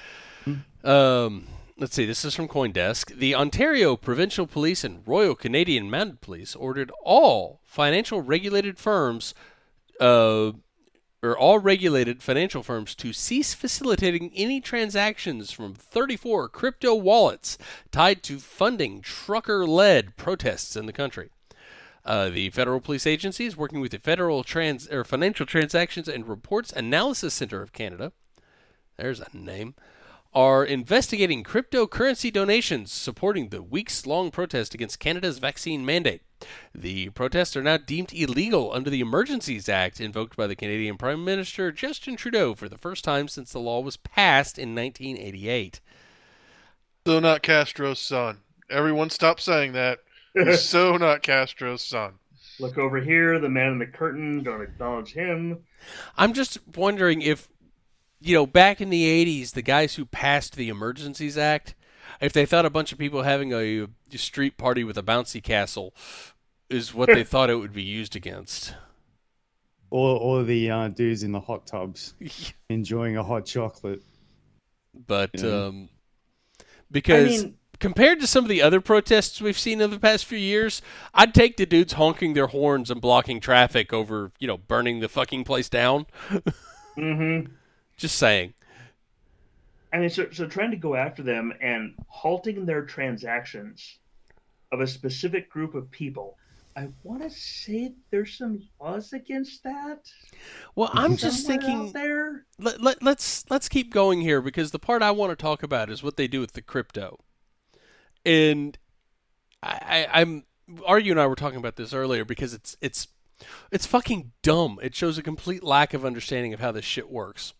Let's see. This is from CoinDesk. The Ontario Provincial Police and Royal Canadian Mounted Police ordered all financial regulated firms, or all regulated financial firms, to cease facilitating any transactions from 34 crypto wallets tied to funding trucker-led protests in the country. The Federal Police Agency is working with the Federal Financial Transactions and Reports Analysis Center of Canada. There's a name. Are investigating cryptocurrency donations supporting the weeks-long protest against Canada's vaccine mandate. The protests are now deemed illegal under the Emergencies Act invoked by the Canadian Prime Minister Justin Trudeau for the first time since the law was passed in 1988. So not Castro's son. Everyone stop saying that. He's so not Castro's son. Look over here, the man in the curtain, don't acknowledge him. I'm just wondering if, back in the 80s, the guys who passed the Emergencies Act, if they thought a bunch of people having a street party with a bouncy castle is what they thought it would be used against. Or the dudes in the hot tubs enjoying a hot chocolate. But because compared to some of the other protests we've seen over the past few years, I'd take the dudes honking their horns and blocking traffic over, burning the fucking place down. Mm-hmm. Just saying. I mean, so trying to go after them and halting their transactions of a specific group of people, I want to say there's some laws against that. Well, I'm just thinking there. Let's keep going here, because the part I want to talk about is what they do with the crypto. And I'm Arju and I were talking about this earlier because it's fucking dumb. It shows a complete lack of understanding of how this shit works.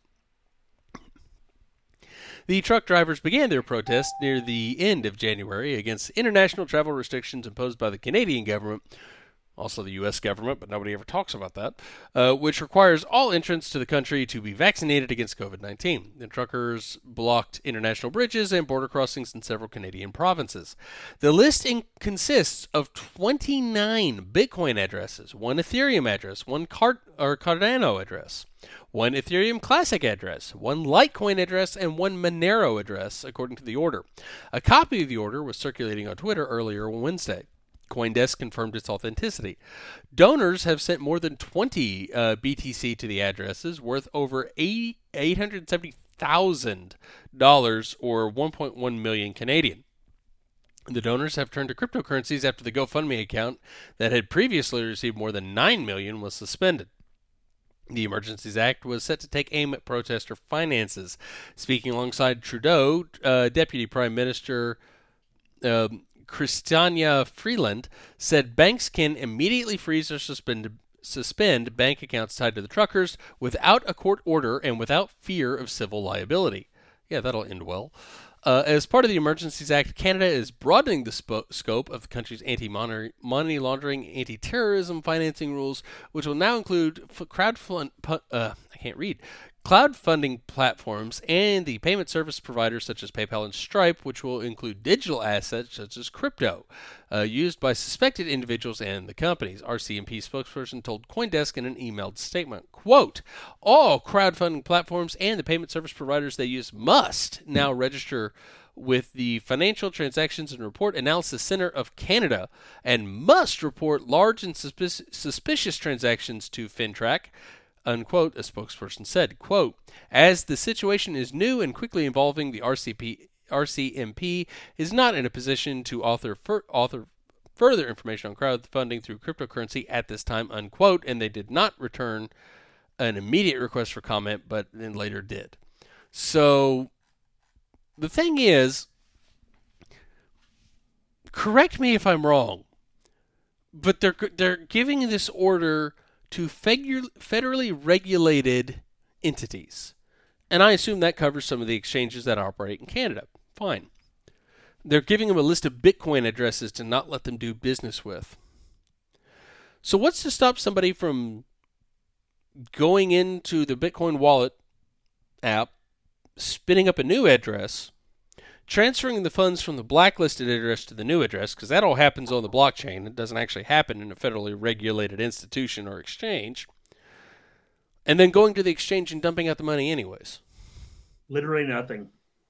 The truck drivers began their protest near the end of January against international travel restrictions imposed by the Canadian government, also the U.S. government, but nobody ever talks about that, which requires all entrants to the country to be vaccinated against COVID-19. The truckers blocked international bridges and border crossings in several Canadian provinces. The list consists of 29 Bitcoin addresses, one Ethereum address, one Cardano address, one Ethereum Classic address, one Litecoin address, and one Monero address, according to the order. A copy of the order was circulating on Twitter earlier on Wednesday. CoinDesk confirmed its authenticity. Donors have sent more than 20 BTC to the addresses, worth over $870,000 or 1.1 million Canadian. The donors have turned to cryptocurrencies after the GoFundMe account that had previously received more than $9 million was suspended. The Emergencies Act was set to take aim at protester finances. Speaking alongside Trudeau, Deputy Prime Minister Chrystia Freeland said banks can immediately freeze or suspend bank accounts tied to the truckers without a court order and without fear of civil liability. Yeah, that'll end well. As part of the Emergencies Act, Canada is broadening the scope of the country's anti-money laundering, anti-terrorism financing rules, which will now include crowdfunding platforms and the payment service providers such as PayPal and Stripe, which will include digital assets such as crypto, used by suspected individuals and the companies. RCMP spokesperson told CoinDesk in an emailed statement, quote, all crowdfunding platforms and the payment service providers they use must now register with the Financial Transactions and Report Analysis Center of Canada and must report large and suspicious transactions to FinTrack, unquote, a spokesperson said. Quote, as the situation is new and quickly evolving, the RCMP is not in a position to author further information on crowdfunding through cryptocurrency at this time, unquote, and they did not return an immediate request for comment, but then later did. So the thing is, correct me if I'm wrong, but they're giving this order to federally regulated entities. And I assume that covers some of the exchanges that operate in Canada. Fine. They're giving them a list of Bitcoin addresses to not let them do business with. So what's to stop somebody from going into the Bitcoin wallet app, spinning up a new address, transferring the funds from the blacklisted address to the new address, because that all happens on the blockchain. It doesn't actually happen in a federally regulated institution or exchange. And then going to the exchange and dumping out the money anyways. Literally nothing.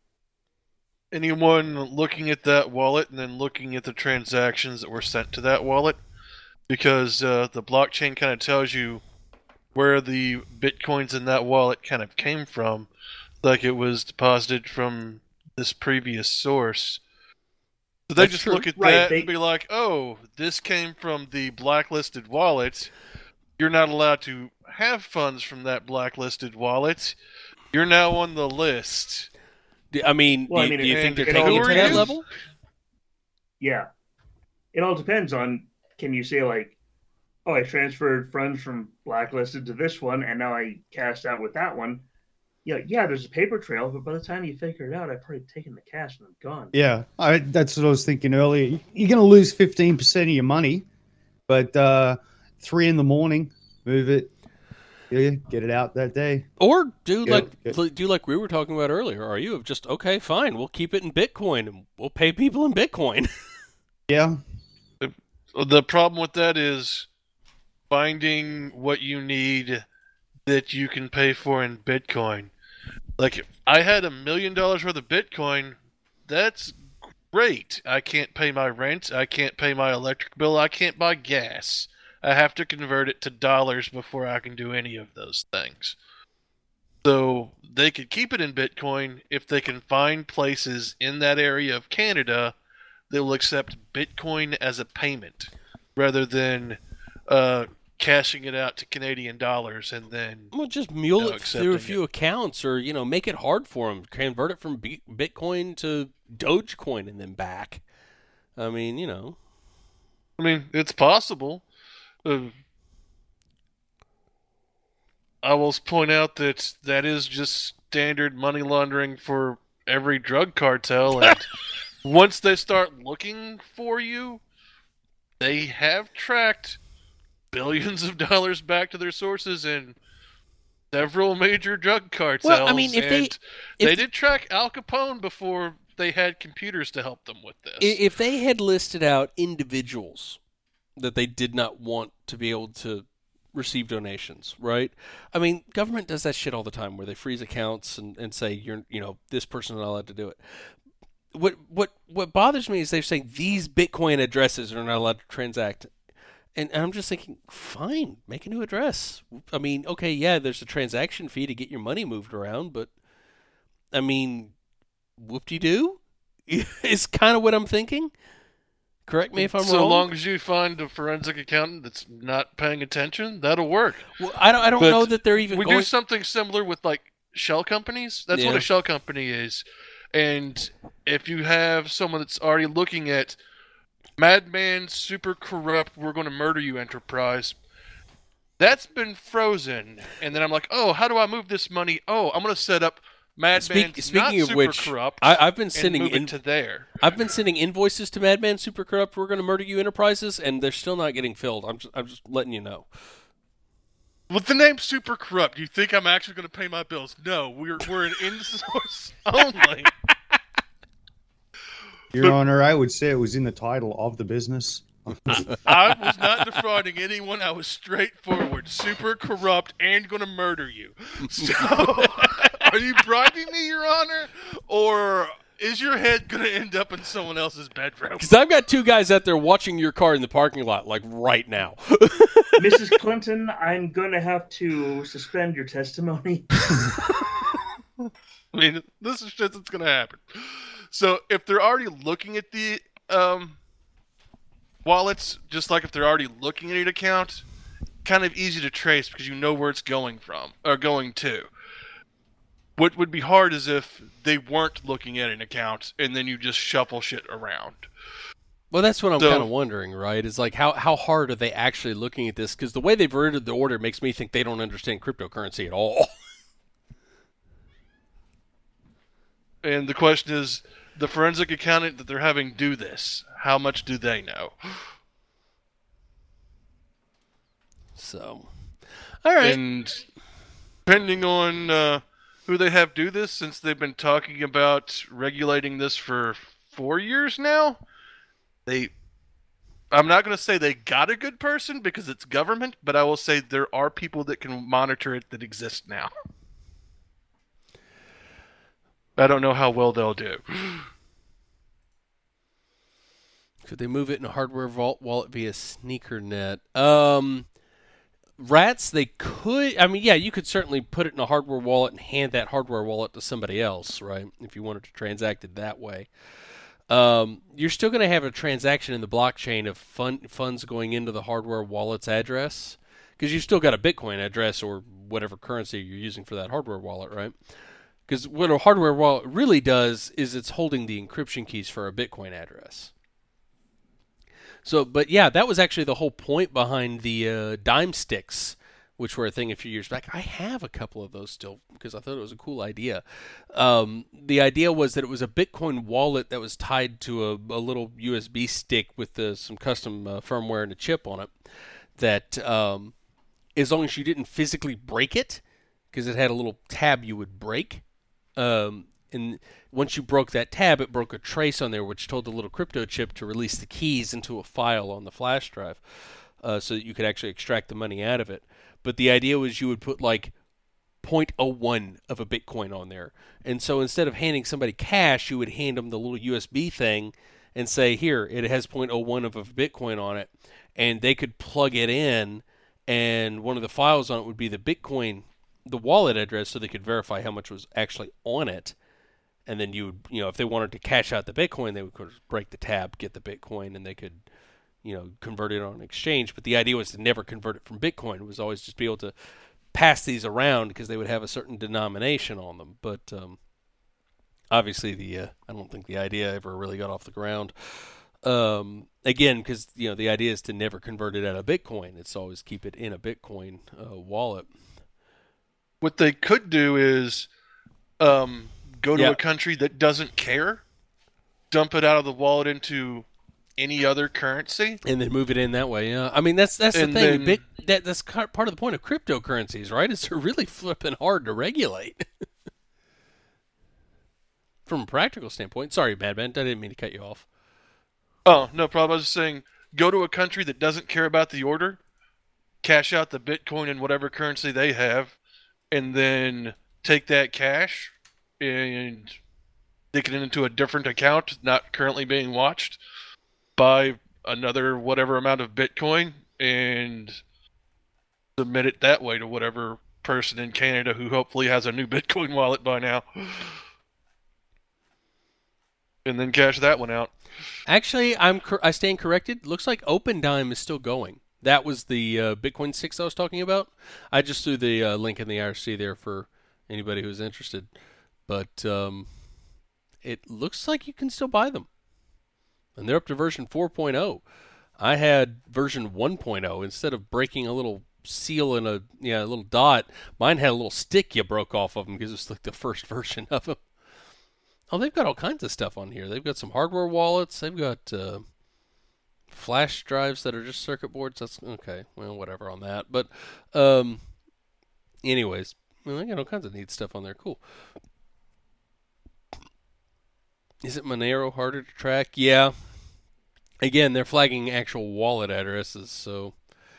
Anyone looking at that wallet and then looking at the transactions that were sent to that wallet, because the blockchain kind of tells you where the bitcoins in that wallet kind of came from, like it was deposited from this previous source. So they just look at that and be like, oh, this came from the blacklisted wallet. You're not allowed to have funds from that blacklisted wallet. You're now on the list. I mean, do you think they're taking it to that level? Yeah. It all depends on, can you say like, oh, I transferred funds from blacklisted to this one, and now I cashed out with that one. Yeah, there's a paper trail, but by the time you figure it out, I've probably taken the cash and I'm gone. Yeah, that's what I was thinking earlier. You're going to lose 15% of your money, but 3 a.m, move it. Yeah, get it out that day. Or do like we were talking about earlier. Are you just, okay, fine, we'll keep it in Bitcoin and we'll pay people in Bitcoin. Yeah. The problem with that is finding what you need that you can pay for in Bitcoin. Like, if I had $1 million worth of Bitcoin, that's great. I can't pay my rent. I can't pay my electric bill. I can't buy gas. I have to convert it to dollars before I can do any of those things. So they could keep it in Bitcoin if they can find places in that area of Canada that will accept Bitcoin as a payment rather than cashing it out to Canadian dollars and then just mule it through a few accounts, or make it hard for them. Convert it from Bitcoin to Dogecoin and then back. I mean, it's possible. I will point out that is just standard money laundering for every drug cartel, and once they start looking for you, they have tracked billions of dollars back to their sources in several major drug cartels. Well, I mean, if they did track Al Capone before they had computers to help them with this. If they had listed out individuals that they did not want to be able to receive donations, right? I mean, government does that shit all the time where they freeze accounts and say this person's not allowed to do it. What bothers me is they're saying these Bitcoin addresses are not allowed to transact. And I'm just thinking, fine, make a new address. I mean, okay, yeah, there's a transaction fee to get your money moved around, but I mean, whoop-de-doo is kind of what I'm thinking. Correct me if I'm wrong. So long as you find a forensic accountant that's not paying attention, that'll work. Well, I don't know that they're even. We do something similar with like shell companies. That's what a shell company is. And if you have someone that's already looking at Madman, super corrupt, we're going to murder you enterprise, that's been frozen. And then I'm like, oh, how do I move this money? Oh, I'm going to set up Madman. Speaking of which, corrupt, I've been sending to there. I've been sending invoices to Madman Super Corrupt. We're going to murder you enterprises, and they're still not getting filled. I'm just letting you know. With the name Super Corrupt, you think I'm actually going to pay my bills? No, we're an in-source only. Your Honor, I would say it was in the title of the business. I was not defrauding anyone. I was straightforward, super corrupt, and going to murder you. So, are you bribing me, Your Honor? Or is your head going to end up in someone else's bedroom? Because I've got 2 guys out there watching your car in the parking lot, like right now. Mrs. Clinton, I'm going to have to suspend your testimony. I mean, this is shit that's going to happen. So if they're already looking at the wallets, just like if they're already looking at an account, kind of easy to trace because you know where it's going from or going to. What would be hard is if they weren't looking at an account and then you just shuffle shit around. Well, that's what I'm kind of wondering, right? Is like how hard are they actually looking at this? Because the way they've worded the order makes me think they don't understand cryptocurrency at all. And the question is, the forensic accountant that they're having do this, how much do they know? So, all right. And depending on who they have do this, since they've been talking about regulating this for 4 years now, I'm not going to say they got a good person because it's government, but I will say there are people that can monitor it that exist now. I don't know how well they'll do. Could they move it in a hardware wallet via SneakerNet? Rats, they could. I mean, yeah, you could certainly put it in a hardware wallet and hand that hardware wallet to somebody else, right? If you wanted to transact it that way. You're still going to have a transaction in the blockchain of funds going into the hardware wallet's address because you've still got a Bitcoin address or whatever currency you're using for that hardware wallet, right? Because what a hardware wallet really does is it's holding the encryption keys for a Bitcoin address. So, but yeah, that was actually the whole point behind the dime sticks, which were a thing a few years back. I have a couple of those still because I thought it was a cool idea. The idea was that it was a Bitcoin wallet that was tied to a little USB stick with some custom firmware and a chip on it that as long as you didn't physically break it, because it had a little tab you would break, and once you broke that tab, it broke a trace on there which told the little crypto chip to release the keys into a file on the flash drive so that you could actually extract the money out of it. But the idea was you would put like 0.01 of a Bitcoin on there. And so instead of handing somebody cash, you would hand them the little USB thing and say, here, it has 0.01 of a Bitcoin on it. And they could plug it in, and one of the files on it would be the Bitcoin, the wallet address, so they could verify how much was actually on it. And then you would, if they wanted to cash out the Bitcoin, they would break the tab, get the Bitcoin, and they could convert it on an exchange. But the idea was to never convert it from Bitcoin. It was always just be able to pass these around because they would have a certain denomination on them. But obviously, I don't think the idea ever really got off the ground. Again, because the idea is to never convert it out of Bitcoin. It's always keep it in a Bitcoin wallet. What they could do is go to a country that doesn't care, dump it out of the wallet into any other currency, and then move it in that way. Yeah, I mean that's the thing. That's part of the point of cryptocurrencies, right? Is they're really flipping hard to regulate. From a practical standpoint. Sorry, Madman, I didn't mean to cut you off. Oh, no problem. I was just saying, go to a country that doesn't care about the order, cash out the Bitcoin in whatever currency they have, and then take that cash and stick it into a different account not currently being watched, buy another whatever amount of Bitcoin, and submit it that way to whatever person in Canada who hopefully has a new Bitcoin wallet by now. And then cash that one out. Actually, I stand corrected. Looks like OpenDime is still going. That was the Bitcoin 6 I was talking about. I just threw the link in the IRC there for anybody who's interested. But it looks like you can still buy them. And they're up to version 4.0. I had version 1.0. Instead of breaking a little seal and a little dot, mine had a little stick you broke off of them because it was like the first version of them. Oh, they've got all kinds of stuff on here. They've got some hardware wallets. They've got flash drives that are just circuit boards. That's okay. Well, whatever on that. But anyways, they got all kinds of neat stuff on there. Cool. Is it Monero harder to track? Yeah. Again, they're flagging actual wallet addresses, so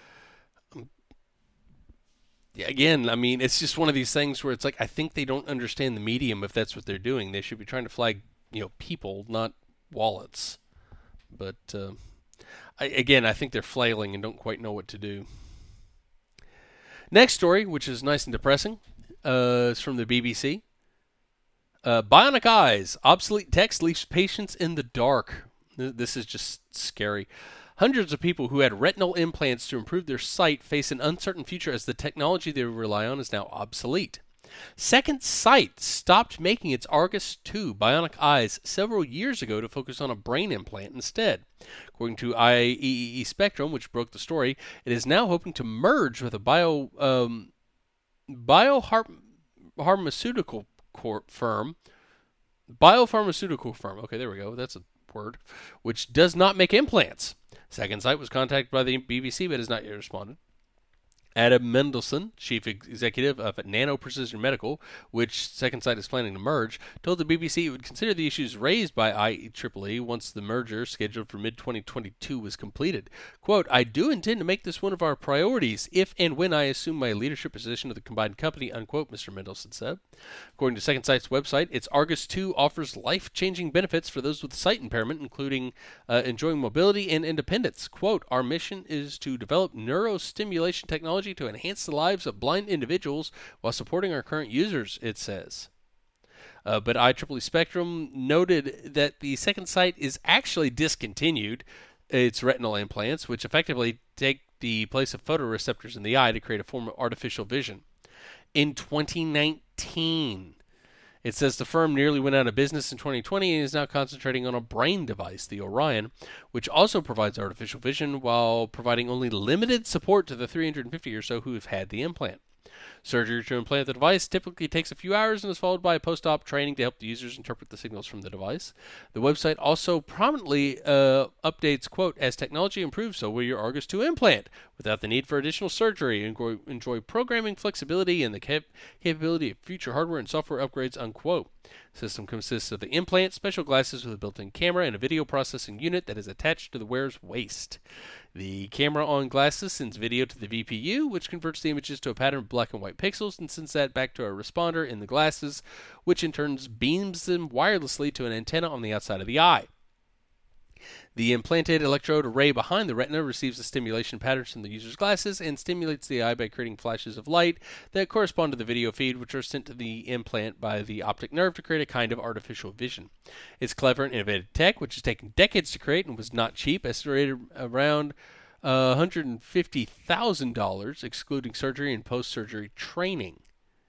yeah, again, I mean, it's just one of these things where it's like I think they don't understand the medium if that's what they're doing. They should be trying to flag, people, not wallets. But I think they're flailing and don't quite know what to do. Next story, which is nice and depressing, is from the BBC. Bionic eyes. Obsolete text leaves patients in the dark. This is just scary. Hundreds of people who had retinal implants to improve their sight face an uncertain future as the technology they rely on is now obsolete. Second Sight stopped making its Argus 2 bionic eyes several years ago to focus on a brain implant instead. According to IEEE Spectrum, which broke the story, it is now hoping to merge with a biopharmaceutical firm. Biopharmaceutical firm. Okay, there we go. That's a word. Which does not make implants. Second Sight was contacted by the BBC but has not yet responded. Adam Mendelsohn, chief executive of Nano Precision Medical, which Second Sight is planning to merge, told the BBC it would consider the issues raised by IEEE once the merger, scheduled for mid-2022, was completed. Quote, I do intend to make this one of our priorities if and when I assume my leadership position of the combined company, unquote, Mr. Mendelsohn said. According to Second Sight's website, its Argus 2 offers life-changing benefits for those with sight impairment, including enjoying mobility and independence. Quote, our mission is to develop neurostimulation technology to enhance the lives of blind individuals while supporting our current users, it says. But IEEE Spectrum noted that the Second Sight is actually discontinued its retinal implants, which effectively take the place of photoreceptors in the eye to create a form of artificial vision. In 2019, it says the firm nearly went out of business in 2020 and is now concentrating on a brain device, the Orion, which also provides artificial vision while providing only limited support to the 350 or so who have had the implant. Surgery to implant the device typically takes a few hours and is followed by post-op training to help the users interpret the signals from the device. The website also prominently updates, quote, as technology improves, so will your Argus 2 implant, without the need for additional surgery. Enjoy programming flexibility and the capability of future hardware and software upgrades, unquote. The system consists of the implant, special glasses with a built-in camera, and a video processing unit that is attached to the wearer's waist. The camera on glasses sends video to the VPU, which converts the images to a pattern of black and white pixels and sends that back to a responder in the glasses, which in turn beams them wirelessly to an antenna on the outside of the eye. The implanted electrode array behind the retina receives the stimulation patterns from the user's glasses and stimulates the eye by creating flashes of light that correspond to the video feed, which are sent to the implant by the optic nerve to create a kind of artificial vision. It's clever and innovative tech, which has taken decades to create and was not cheap, estimated around $150,000, excluding surgery and post-surgery training.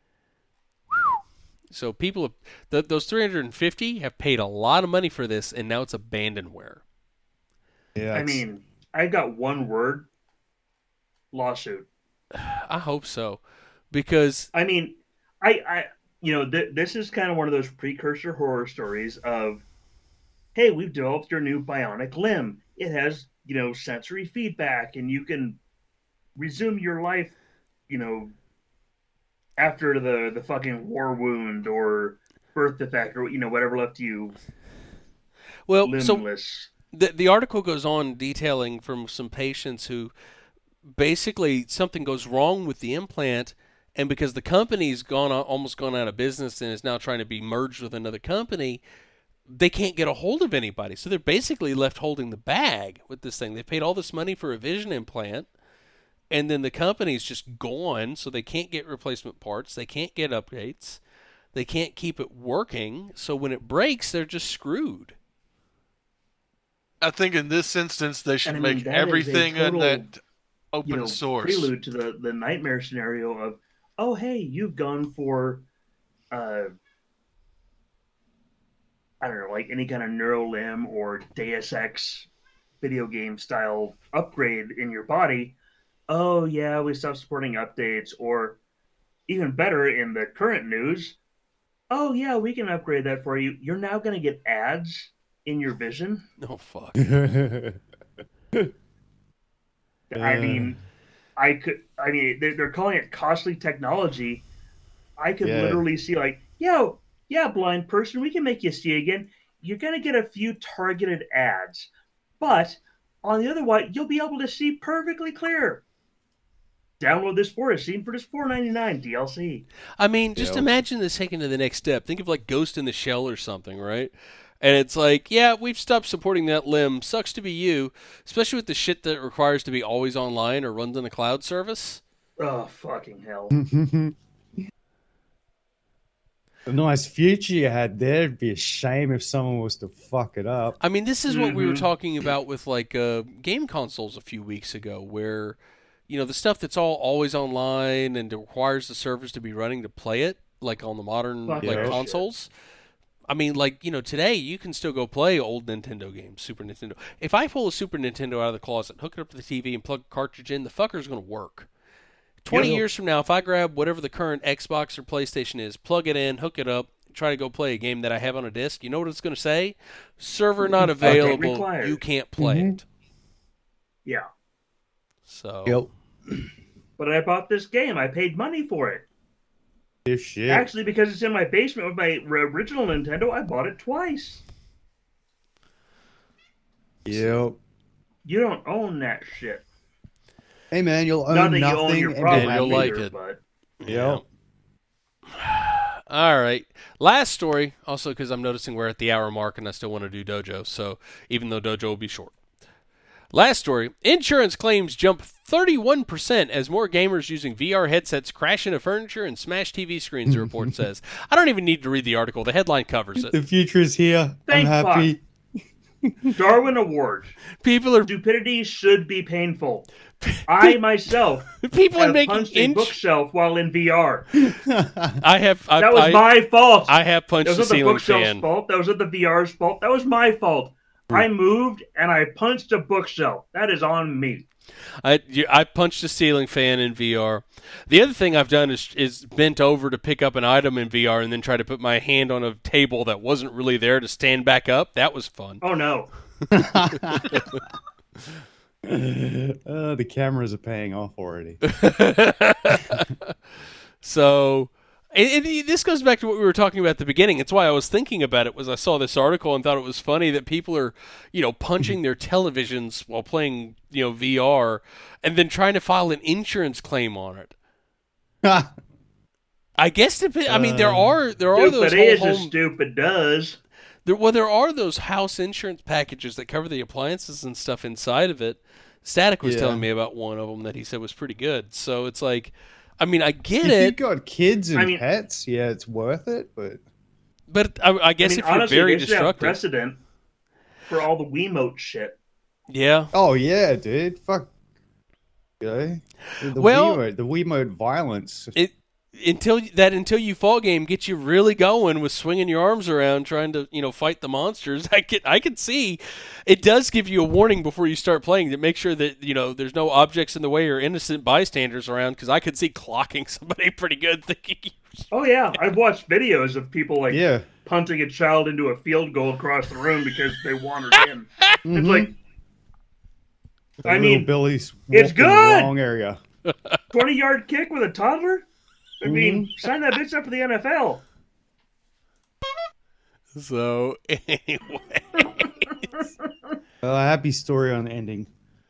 So people, those 350 have paid a lot of money for this, and now it's abandonware. Yeah, I mean, I got one word: lawsuit. I hope so, because I mean, this is kind of one of those precursor horror stories of, hey, we've developed your new bionic limb. It has, sensory feedback, and you can resume your life, after the fucking war wound or birth defect or whatever left you limbless. So the article goes on detailing from some patients who basically something goes wrong with the implant, and because the company's almost gone out of business and is now trying to be merged with another company, they can't get a hold of anybody. So they're basically left holding the bag with this thing. They paid all this money for a vision implant, and then the company's just gone, so they can't get replacement parts. They can't get updates. They can't keep it working. So when it breaks, they're just screwed. I think in this instance, they should And I mean, make that is a everything in total, that open source. Prelude to the nightmare scenario of, oh, hey, you've gone for, I don't know, like any kind of NeuroLim or Deus Ex video game style upgrade in your body. Oh, yeah, we stopped supporting updates. Or even better, in the current news, oh, yeah, we can upgrade that for you. You're now going to get ads in your vision. Oh, fuck. I mean, they're calling it costly technology. I could literally see, like, yeah, blind person, we can make you see again. You're going to get a few targeted ads. But on the other one, you'll be able to see perfectly clear. Download this for us. Seen for just $4.99 DLC. I mean, just imagine this taken to the next step. Think of like Ghost in the Shell or something, right? And it's like, yeah, we've stopped supporting that limb. Sucks to be you, especially with the shit that requires to be always online or runs on a cloud service. Oh, fucking hell. A nice future you had there. It'd be a shame if someone was to fuck it up. I mean, this is what we were Mhm. talking about with like game consoles a few weeks ago, where the stuff that's all always online and it requires the servers to be running to play it, like on the modern Fuck like that consoles. I mean, like today you can still go play old Nintendo games, Super Nintendo. If I pull a Super Nintendo out of the closet, hook it up to the TV, and plug a cartridge in, the fucker's going to work. 20 Yep. years from now, if I grab whatever the current Xbox or PlayStation is, plug it in, hook it up, try to go play a game that I have on a disc, you know what it's going to say? Server not available. required. You can't play Mhm. it. Yeah. So Yep. But I bought this game. I paid money for it. This shit. Actually, because it's in my basement with my original Nintendo, I bought it twice. Yep. You don't own that shit. Hey man, you'll own Not that you nothing own your and be property, you'll happy. like either, it. but yeah. All right. Last story, also because I'm noticing we're at the hour mark and I still want to do Dojo, so even though Dojo will be short. Last story, insurance claims jump 31% as more gamers using VR headsets crash into furniture and smash TV screens, the report says. I don't even need to read the article. The headline covers it. The future is here. Thank I'm happy. Darwin Award. People are Stupidity should be painful. I myself people are have making punched a bookshelf while in VR. That was I my fault. I have punched That the was not the ceiling bookshelf's fan. fault. That was not the VR's fault. That was my fault. I moved and I punched a bookshelf. That is on me. I punched a ceiling fan in VR. The other thing I've done is bent over to pick up an item in VR and then try to put my hand on a table that wasn't really there to stand back up. That was fun. Oh no. The cameras are paying off already. So, and this goes back to what we were talking about at the beginning. It's why I was thinking about it. Was I saw this article and thought it was funny that people are, punching their televisions while playing, VR, and then trying to file an insurance claim on it. I guess I mean there are those Stupid is whole as home. stupid does. There are those house insurance packages that cover the appliances and stuff inside of it. Static was Yeah. telling me about one of them that he said was pretty good. So it's like, I mean, I get If it, you've got kids and I mean- pets, yeah, it's worth it. But but I guess I mean, if you're honestly, very they should have destructive, precedent for all the Wiimote shit. yeah. oh yeah, dude, fuck, the Well- Wiimote violence. Until you fall game gets you really going with swinging your arms around trying to fight the monsters. I can see it does give you a warning before you start playing to make sure that there's no objects in the way or innocent bystanders around, because I could see clocking somebody pretty good thinking Oh yeah, I've watched videos of people like Yeah, punting a child into a field goal across the room because they wandered in. It's Mhm. like The I little mean, Billy's it's walking the good! wrong area. 20-yard kick with a toddler. I mean, Mm-hmm. sign that bitch up for the NFL. So anyway, A happy story on ending.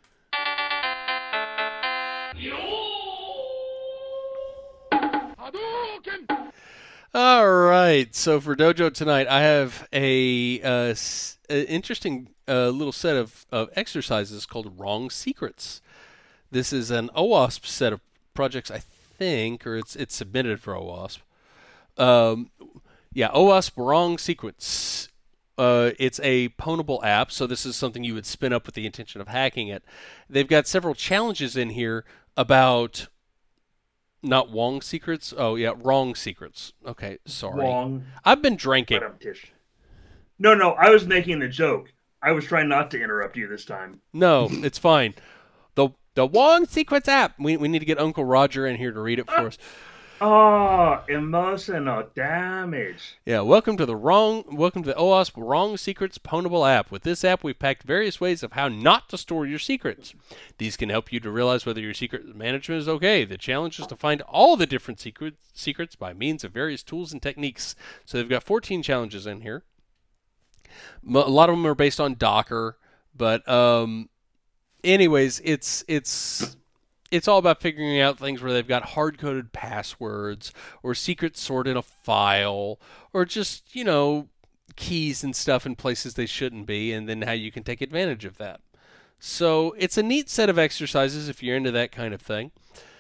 all right. So for Dojo tonight, I have a interesting little set of exercises called Wrong Secrets. This is an OWASP set of projects, I think, or it's submitted for OWASP. OWASP Wrong Secrets. It's a pwnable app, so this is something you would spin up with the intention of hacking it. They've got several challenges in here about not Wong secrets. Oh yeah, wrong secrets. Okay, sorry. Wrong. I've been drinking. Tish. No, I was making the joke. I was trying not to interrupt you this time. No, it's fine. The Wong Secrets app. We need to get Uncle Roger in here to read it for us. Oh, emotional damage. Yeah, welcome to the OWASP Wrong Secrets pwnable app. With this app, we've packed various ways of how not to store your secrets. These can help you to realize whether your secret management is okay. The challenge is to find all the different secrets by means of various tools and techniques. So they've got 14 challenges in here. A lot of them are based on Docker, but anyways, it's all about figuring out things where they've got hard-coded passwords or secrets stored in a file or just, keys and stuff in places they shouldn't be, and then how you can take advantage of that. So it's a neat set of exercises if you're into that kind of thing.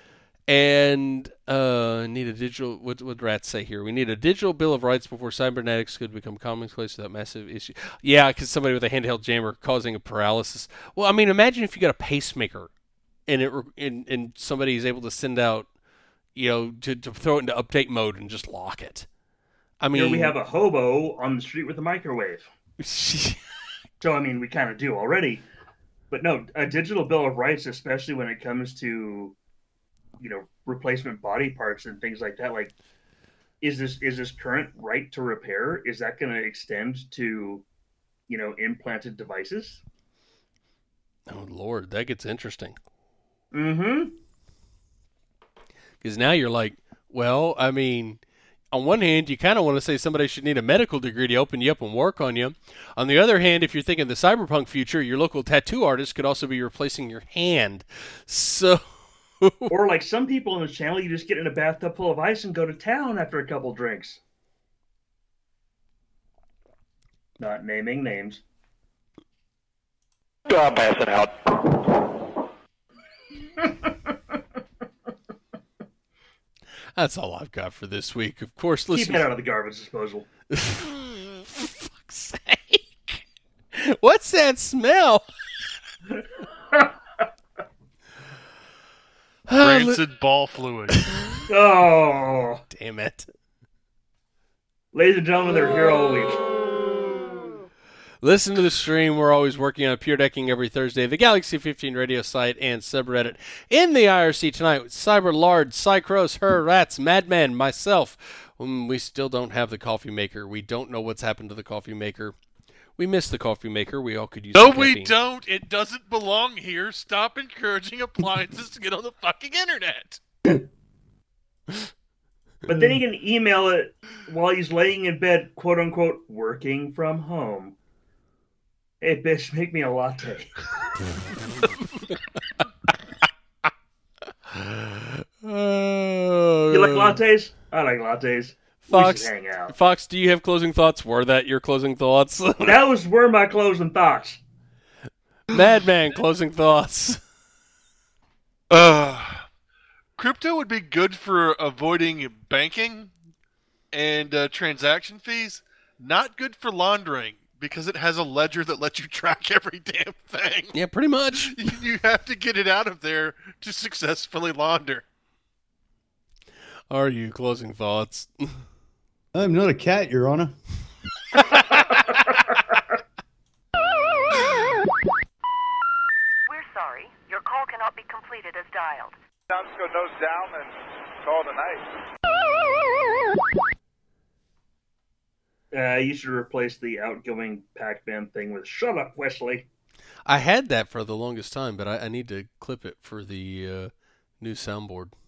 And need a digital. What would Rats say here? We need a digital Bill of Rights before cybernetics could become commonplace without massive issue. Yeah, because somebody with a handheld jammer causing a paralysis. Well, I mean, imagine if you got a pacemaker, and somebody is able to send out, to throw it into update mode and just lock it. I mean, Here we have a hobo on the street with a microwave. So, I mean, we kind of do already. But no, a digital Bill of Rights, especially when it comes to, replacement body parts and things like that. Like, is this current right to repair? Is that going to extend to, implanted devices? Oh, Lord, that gets interesting. Mm-hmm. Because now you're like, well, I mean, on one hand, you kind of want to say somebody should need a medical degree to open you up and work on you. On the other hand, if you're thinking the cyberpunk future, your local tattoo artist could also be replacing your hand. So, or like some people in this channel, you just get in a bathtub full of ice and go to town after a couple drinks. Not naming names. I'll pass it out. That's all I've got for this week. Of course, listen. Keep that out of the garbage disposal. For fuck's sake. What's that smell? Rancid ball fluid. Oh. Damn it. Ladies and gentlemen, they're here all week. Listen to the stream. We're always working on Pure Decking every Thursday. The Galaxy 15 radio site and subreddit. In the IRC tonight with Cyber Lord, Cycros, Her, Rats, Madman, myself. We still don't have the coffee maker. We don't know what's happened to the coffee maker. We miss the coffee maker. We all could use No, some we caffeine. don't. It doesn't belong here. Stop encouraging appliances to get on the fucking internet. But then he can email it while he's laying in bed, quote unquote, working from home. Hey, bitch, make me a latte. You like lattes? I like lattes. Fox, We should hang out. Fox, do you have closing thoughts? Were that your closing thoughts? Those were my closing thoughts. Madman, closing thoughts. Crypto would be good for avoiding banking and transaction fees. Not good for laundering because it has a ledger that lets you track every damn thing. Yeah, pretty much. You have to get it out of there to successfully launder. Are you closing thoughts? I'm not a cat, Your Honor. We're sorry. Your call cannot be completed as dialed. I'm just going to nose down and call it a night. You should replace the outgoing Pac-Man thing with "Shut up, Wesley." I had that for the longest time, but I need to clip it for the new soundboard.